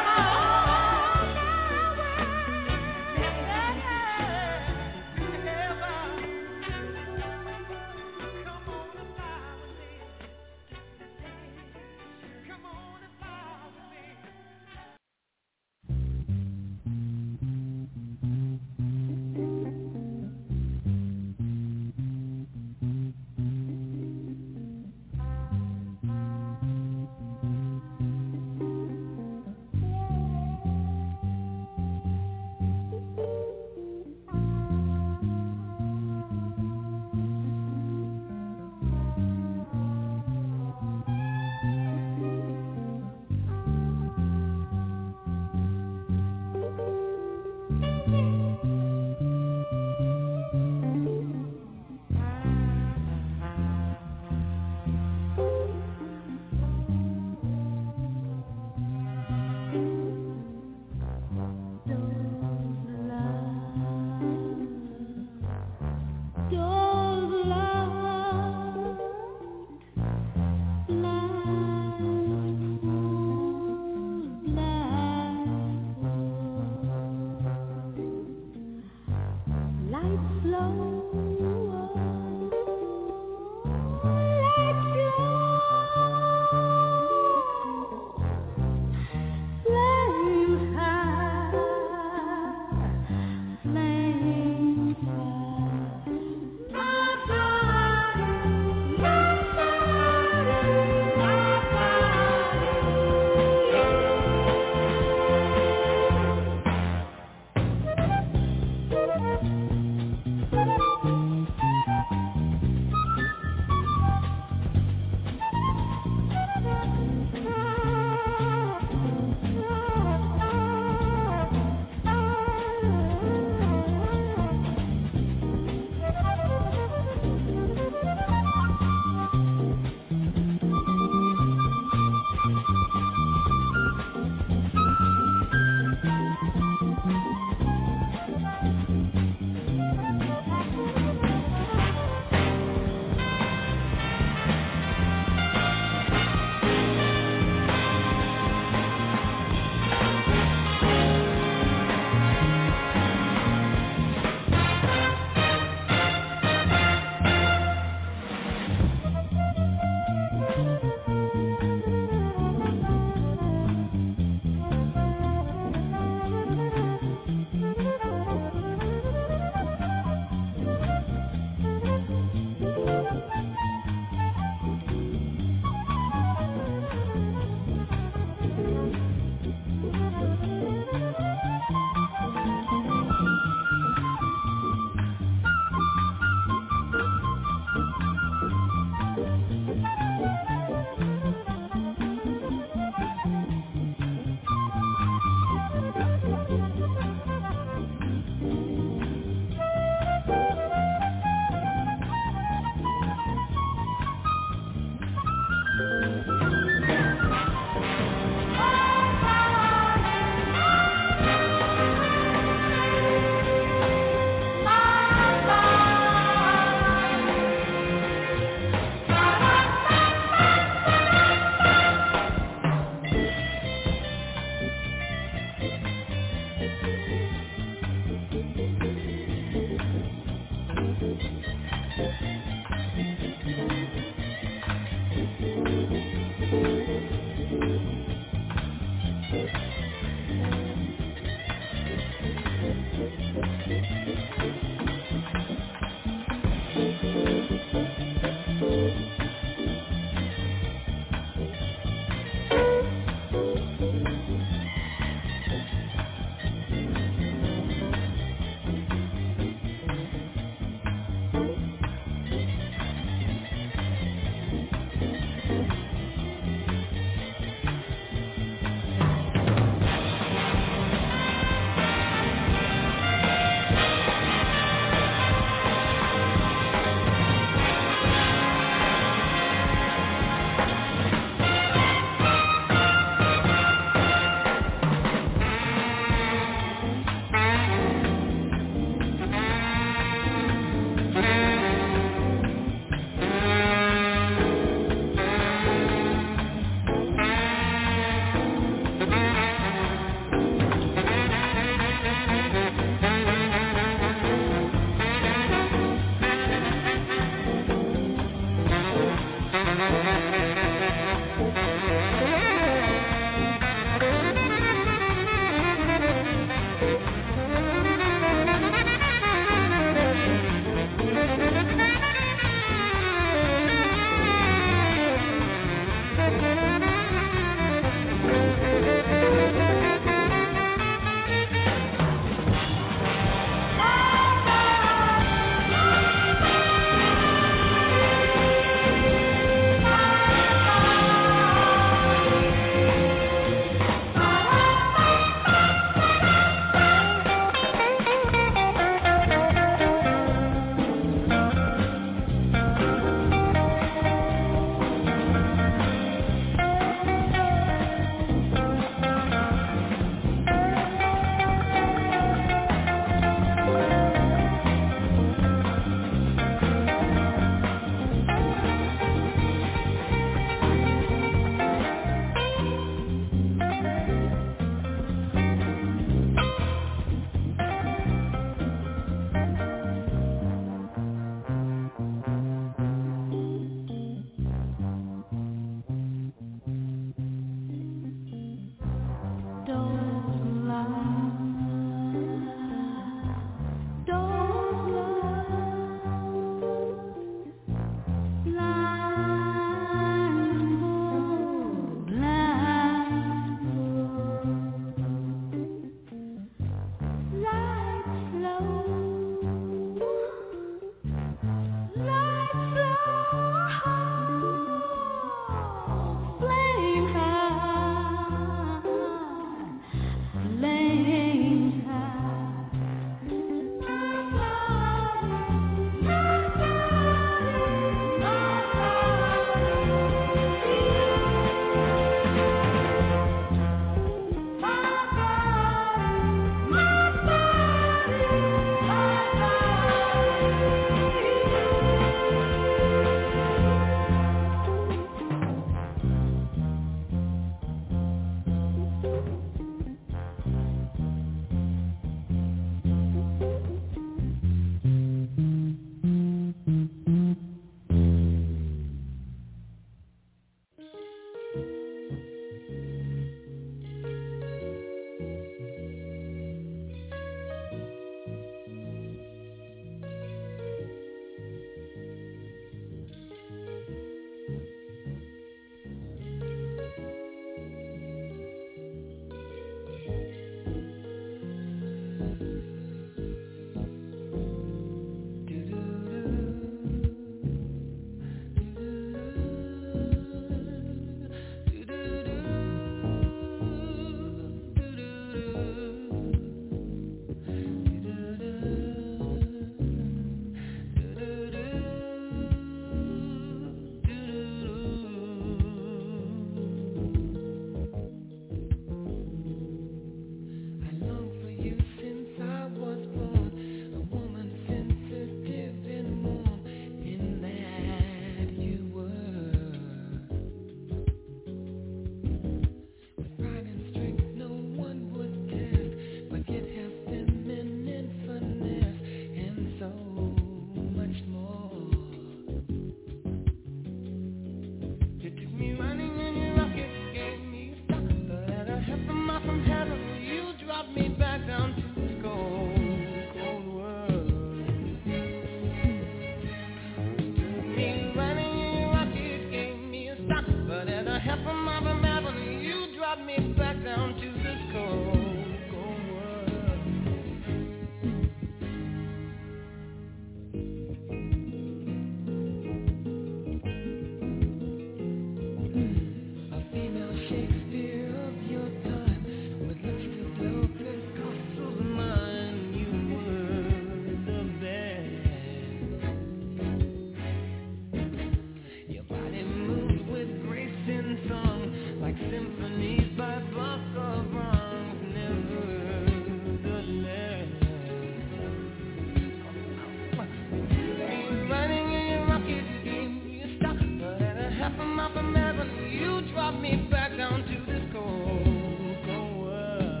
up from heaven, you dropped me back down to this cold, cold world.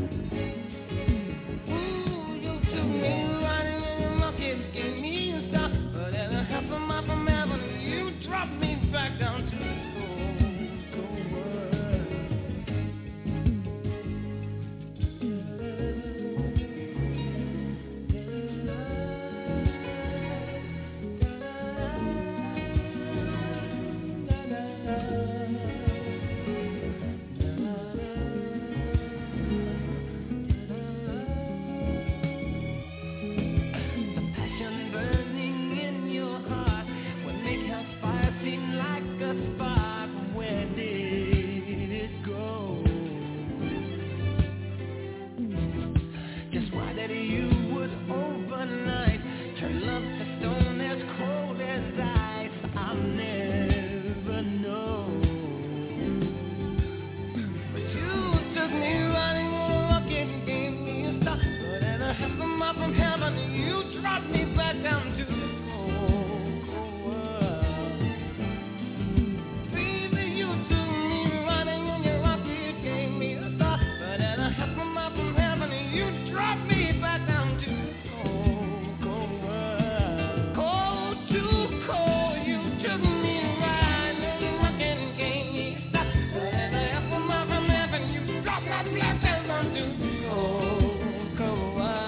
Ooh, you took me riding in your rocket, gave me a start. But at a half a mile from heaven, you dropped me back down to this cold, cold world. From heaven, you dropped me back down to this cold, cold world. Baby, you took me riding on your rocket, gave me a start. But at a half a mile from heaven, you dropped me back down to this cold, cold world. Cold, too cold, you took me riding on your rocket, gave me a start. But at a half a mile from heaven, you dropped my black down to this cold, cold world.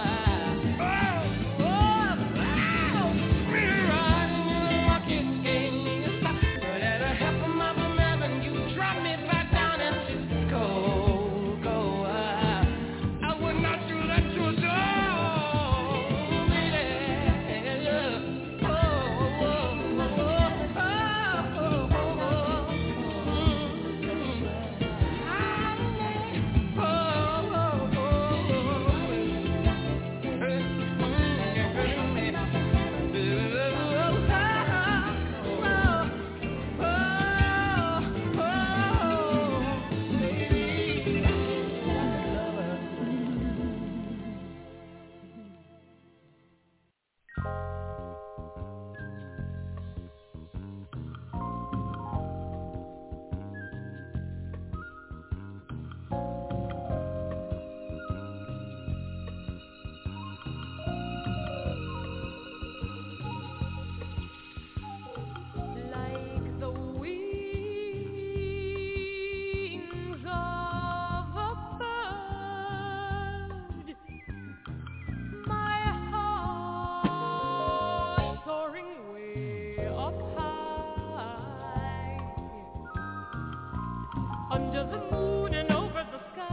Under the moon and over the sky.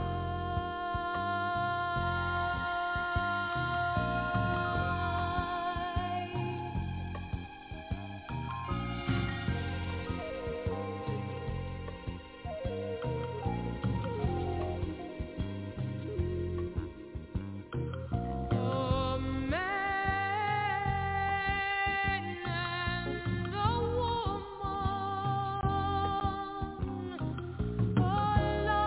A man and a woman. Oh, love.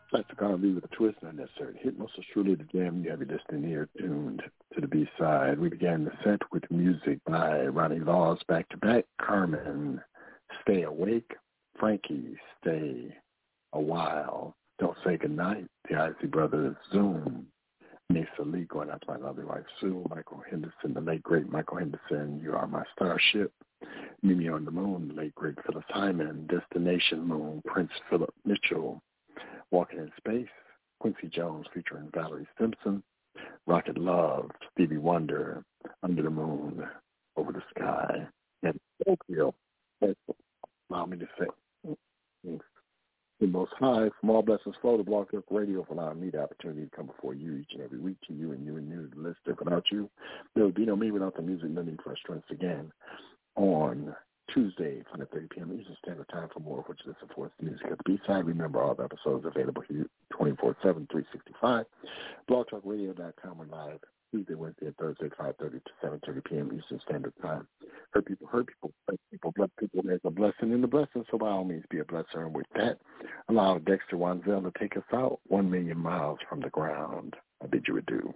That's the R and B with a twist, not necessarily a hit. Most is truly the jam. You have your listening ear tuned to the B-side. We began the set with music by Ronnie Laws, Back to Back, Carmen, Stay Awake, Frankie, Stay a While, Don't Say Goodnight, the Isley Brothers, Zoom, Mesa Lee, Going Out to My Lovely Wife Sue, Michael Henderson, the late great Michael Henderson, You Are My Starship, Mimi on the Moon, the late great Phyllis Hyman, Destination Moon, Prince Philip Mitchell, Walking in Space, Quincy Jones featuring Valerie Simpson, Rocket Love, Stevie Wonder, Under the Moon, Over the Sky, and Tokyo. Allow me to say, the Most High, from all blessings flow to Blog Talk Radio for allowing me the opportunity to come before you each and every week to you and you and you, the listener. Without you, there would be no me without the music, no need for us strength again. On Tuesday, five thirty p.m. Eastern Standard Time for more of what you listen for. It's the music at the B-side. Remember, all the episodes available here twenty-four seven, three sixty-five. blog talk radio dot com and live Tuesday, Wednesday, and Thursday, five thirty to seven thirty p.m. Eastern Standard Time. Hurt people, hurt people, bless people, bless people. There's a blessing in the blessing, so by all means be a blesser. And with that, allow Dexter Wanzel to take us out one million miles from the ground. I bid you adieu.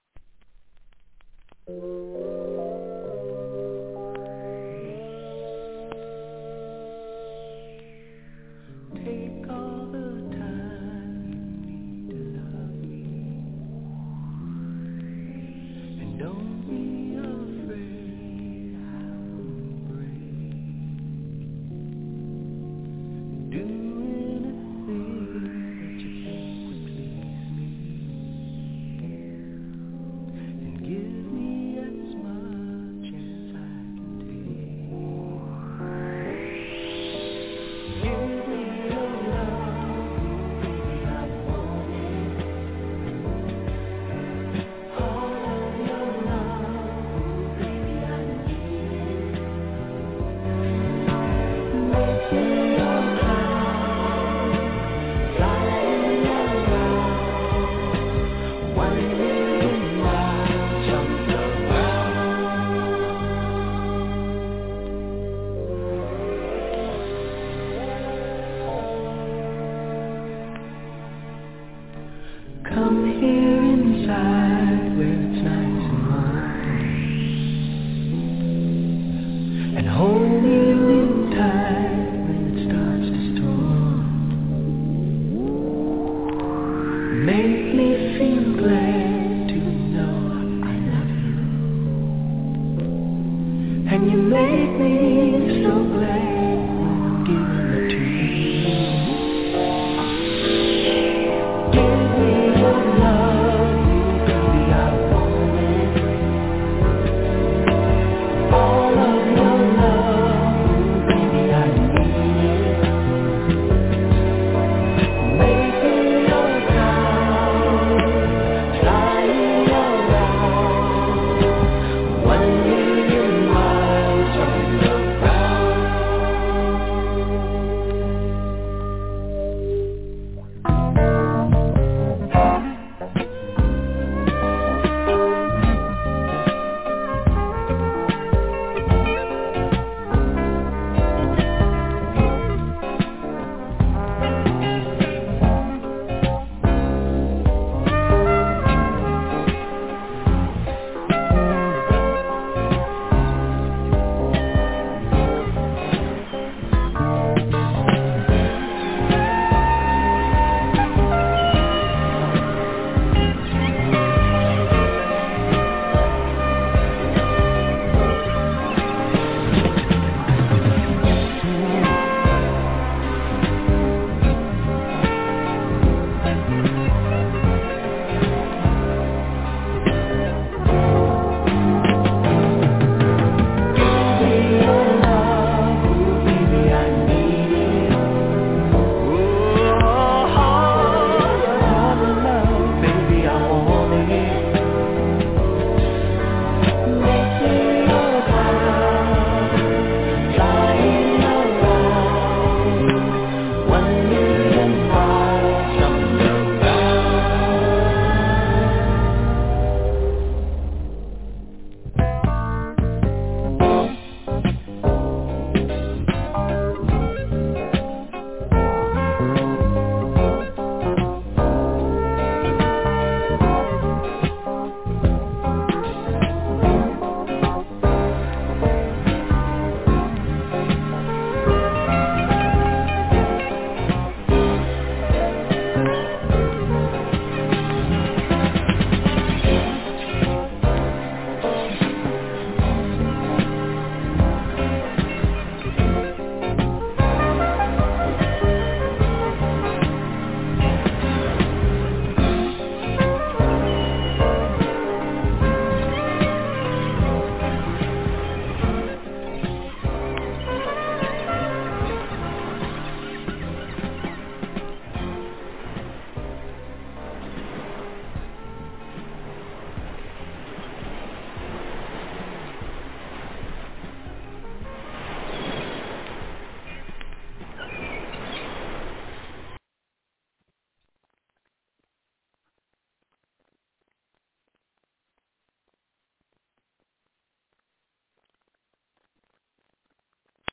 Take all the time you need to love me, and don't be afraid I'll break. Do anything that you think would please me, and give me as much as I can take. Give me come here.